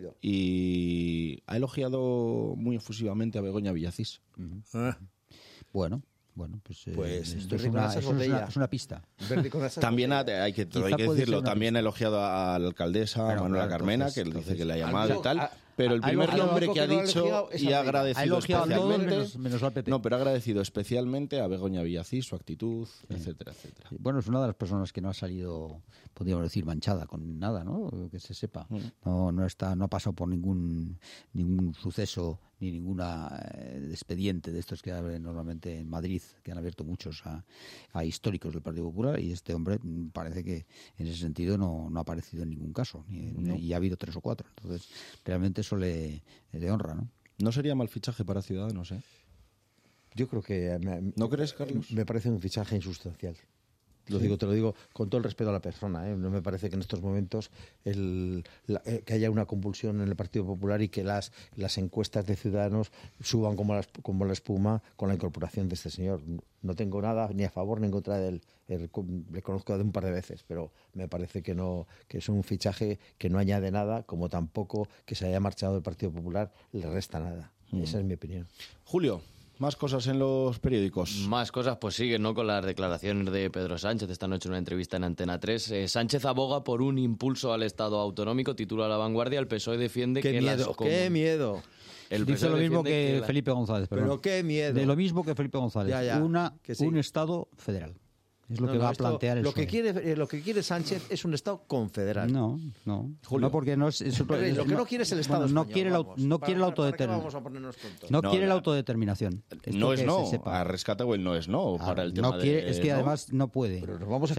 y ha elogiado muy efusivamente a Begoña Villacís. Bueno, pues esto es una pista. También hay que decirlo, también ha elogiado a la alcaldesa Manuela Carmena, que dice que le ha llamado y tal. Pero el primer nombre que ha dicho y ha agradecido especialmente, menos al PP. No, pero ha agradecido especialmente a Begoña Villacís, su actitud, etcétera, etcétera. Bueno, es una de las personas que no ha salido, podríamos decir, manchada con nada, ¿no? Que se sepa. No ha pasado por ningún suceso ni ninguna expediente de estos que abren normalmente en Madrid, que han abierto muchos a históricos del Partido Popular, y este hombre parece que en ese sentido no ha aparecido en ningún caso, y ha habido 3 o 4. Entonces, realmente eso le honra, ¿no? No sería mal fichaje para Ciudadanos, ¿eh? Yo creo que... ¿No crees, Carlos? Me parece un fichaje insustancial. Te lo digo con todo el respeto a la persona, ¿eh? No me parece que en estos momentos que haya una convulsión en el Partido Popular y que las encuestas de Ciudadanos suban como la espuma con la incorporación de este señor. No tengo nada ni a favor ni en contra de él. Le conozco de un par de veces, pero me parece que es un fichaje que no añade nada, como tampoco que se haya marchado del Partido Popular le resta nada. Esa es mi opinión. Julio, más cosas en los periódicos. Más cosas pues siguen, ¿no? Con las declaraciones de Pedro Sánchez esta noche en una entrevista en Antena 3. Sánchez aboga por un impulso al Estado autonómico, titula La Vanguardia. El PSOE defiende ¡Qué miedo! Dice lo mismo que Felipe González. Pero qué miedo. De lo mismo que Felipe González. Un Estado federal. Es lo que va a plantear el PSOE. Lo que quiere Sánchez es un Estado confederal. No, Julio. No, porque no es lo que no quiere es el Estado español. No quiere la autodeterminación. No quiere la autodeterminación. No es no. A rescate o el no es no para el tema de... Es que además no puede. Pero nos vamos a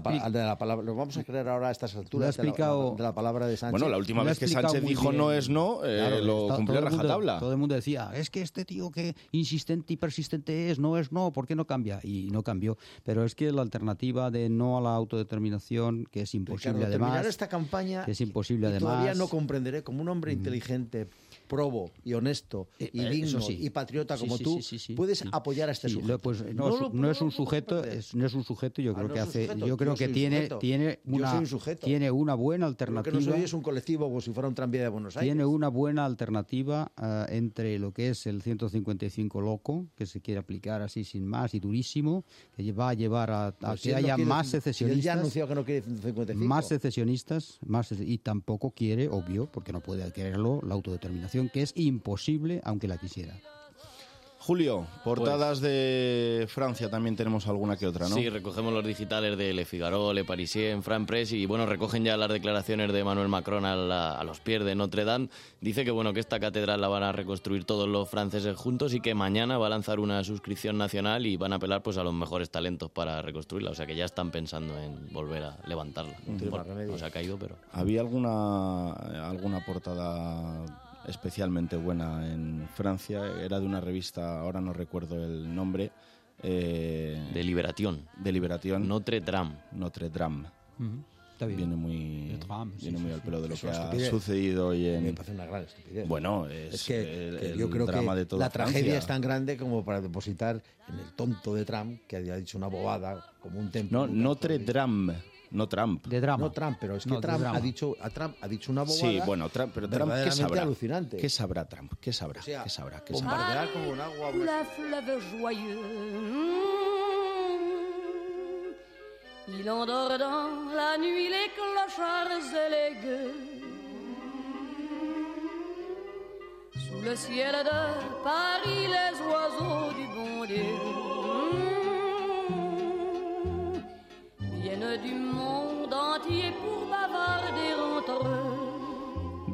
creer ahora a estas alturas de la palabra de Sánchez. Bueno, la última vez que Sánchez dijo no es no, lo cumplió a rajatabla. Todo el mundo decía, es que este tío que insistente y persistente es no, ¿por qué no cambia? Y no cambió. Pero es que la alternativa de no a la autodeterminación, que es imposible Ricardo, además, terminar esta campaña que es imposible además. Todavía no comprenderé como un hombre inteligente, probo y honesto y digno y patriota como tú puedes apoyar a este sujeto. Pues no es un sujeto, no es un sujeto. Yo creo que hace, yo creo que tiene una buena alternativa. Lo que no soy es un colectivo como si fuera un tranvía de Buenos Aires. Tiene una buena alternativa entre lo que es el 155 loco, que se quiere aplicar así sin más y durísimo, que va a llevar a que haya más secesionistas. Él ya ha anunciado que no quiere 155. Más secesionistas, y tampoco quiere, obvio, porque no puede quererlo, la autodeterminación, que es imposible aunque la quisiera. Julio, portadas de Francia también tenemos alguna que otra, ¿no? Sí, recogemos los digitales de Le Figaro, Le Parisien, France Press y bueno, recogen ya las declaraciones de Emmanuel Macron a los pies de Notre Dame. Dice que bueno, que esta catedral la van a reconstruir todos los franceses juntos y que mañana va a lanzar una suscripción nacional y van a apelar pues a los mejores talentos para reconstruirla. O sea que ya están pensando en volver a levantarla. No se ha caído, pero... ¿Había alguna portada especialmente buena en Francia? Era de una revista, ahora no recuerdo el nombre. De Liberación. Notre Dame. Está bien. Viene muy al pelo de lo que ha sucedido hoy en... Me parece una gran estupidez. Bueno, es que yo creo drama que de toda la tragedia Francia. es tan grande como para depositar en el tonto de Trump, que había dicho una bobada, como un templo. No, Notre Dame. No Trump. De drama. No Trump, pero es que Trump ha dicho una bobada. Sí, bueno, pero Trump, ¿qué sabrá? Alucinante. ¿Qué sabrá Trump? ¿Qué sabrá? O sea, ¿Qué sabrá? Bombardear como un agua. La fleuve joyeux. Il endort dans la nuit les clochards et les gueux. Sous le ciel de Paris les oiseaux du bon Dieu viennent du monde entier pour bavarder entre eux.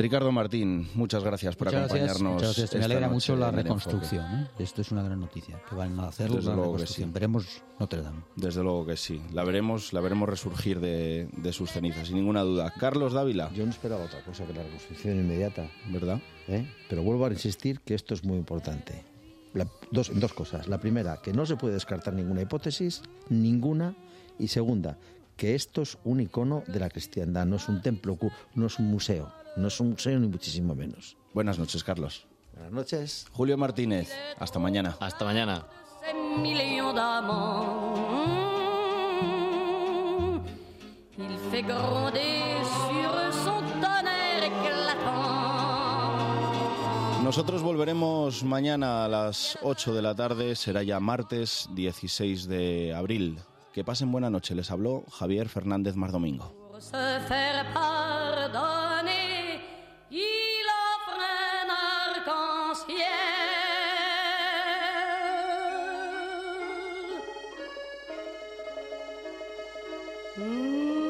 Ricardo Martín, muchas gracias por acompañarnos. Muchas gracias. Me alegra mucho la reconstrucción. Esto es una gran noticia, que van a hacer la reconstrucción. Sí. Veremos Notre Dame. Desde luego que sí. La veremos resurgir de sus cenizas, sin ninguna duda. Carlos Dávila. Yo no esperaba otra cosa que la reconstrucción inmediata. ¿Verdad? Pero vuelvo a insistir que esto es muy importante. Dos cosas. La primera, que no se puede descartar ninguna hipótesis, ninguna. Y segunda, que esto es un icono de la cristiandad, no es un templo, no es un museo. No es un museo ni muchísimo menos. Buenas noches, Carlos. Buenas noches. Julio Martínez, hasta mañana. Hasta mañana. Nosotros volveremos mañana a las 8 de la tarde, será ya martes 16 de abril. Que pasen buena noche, les habló Javier Fernández Mardomingo. Il offre un arc-en-ciel.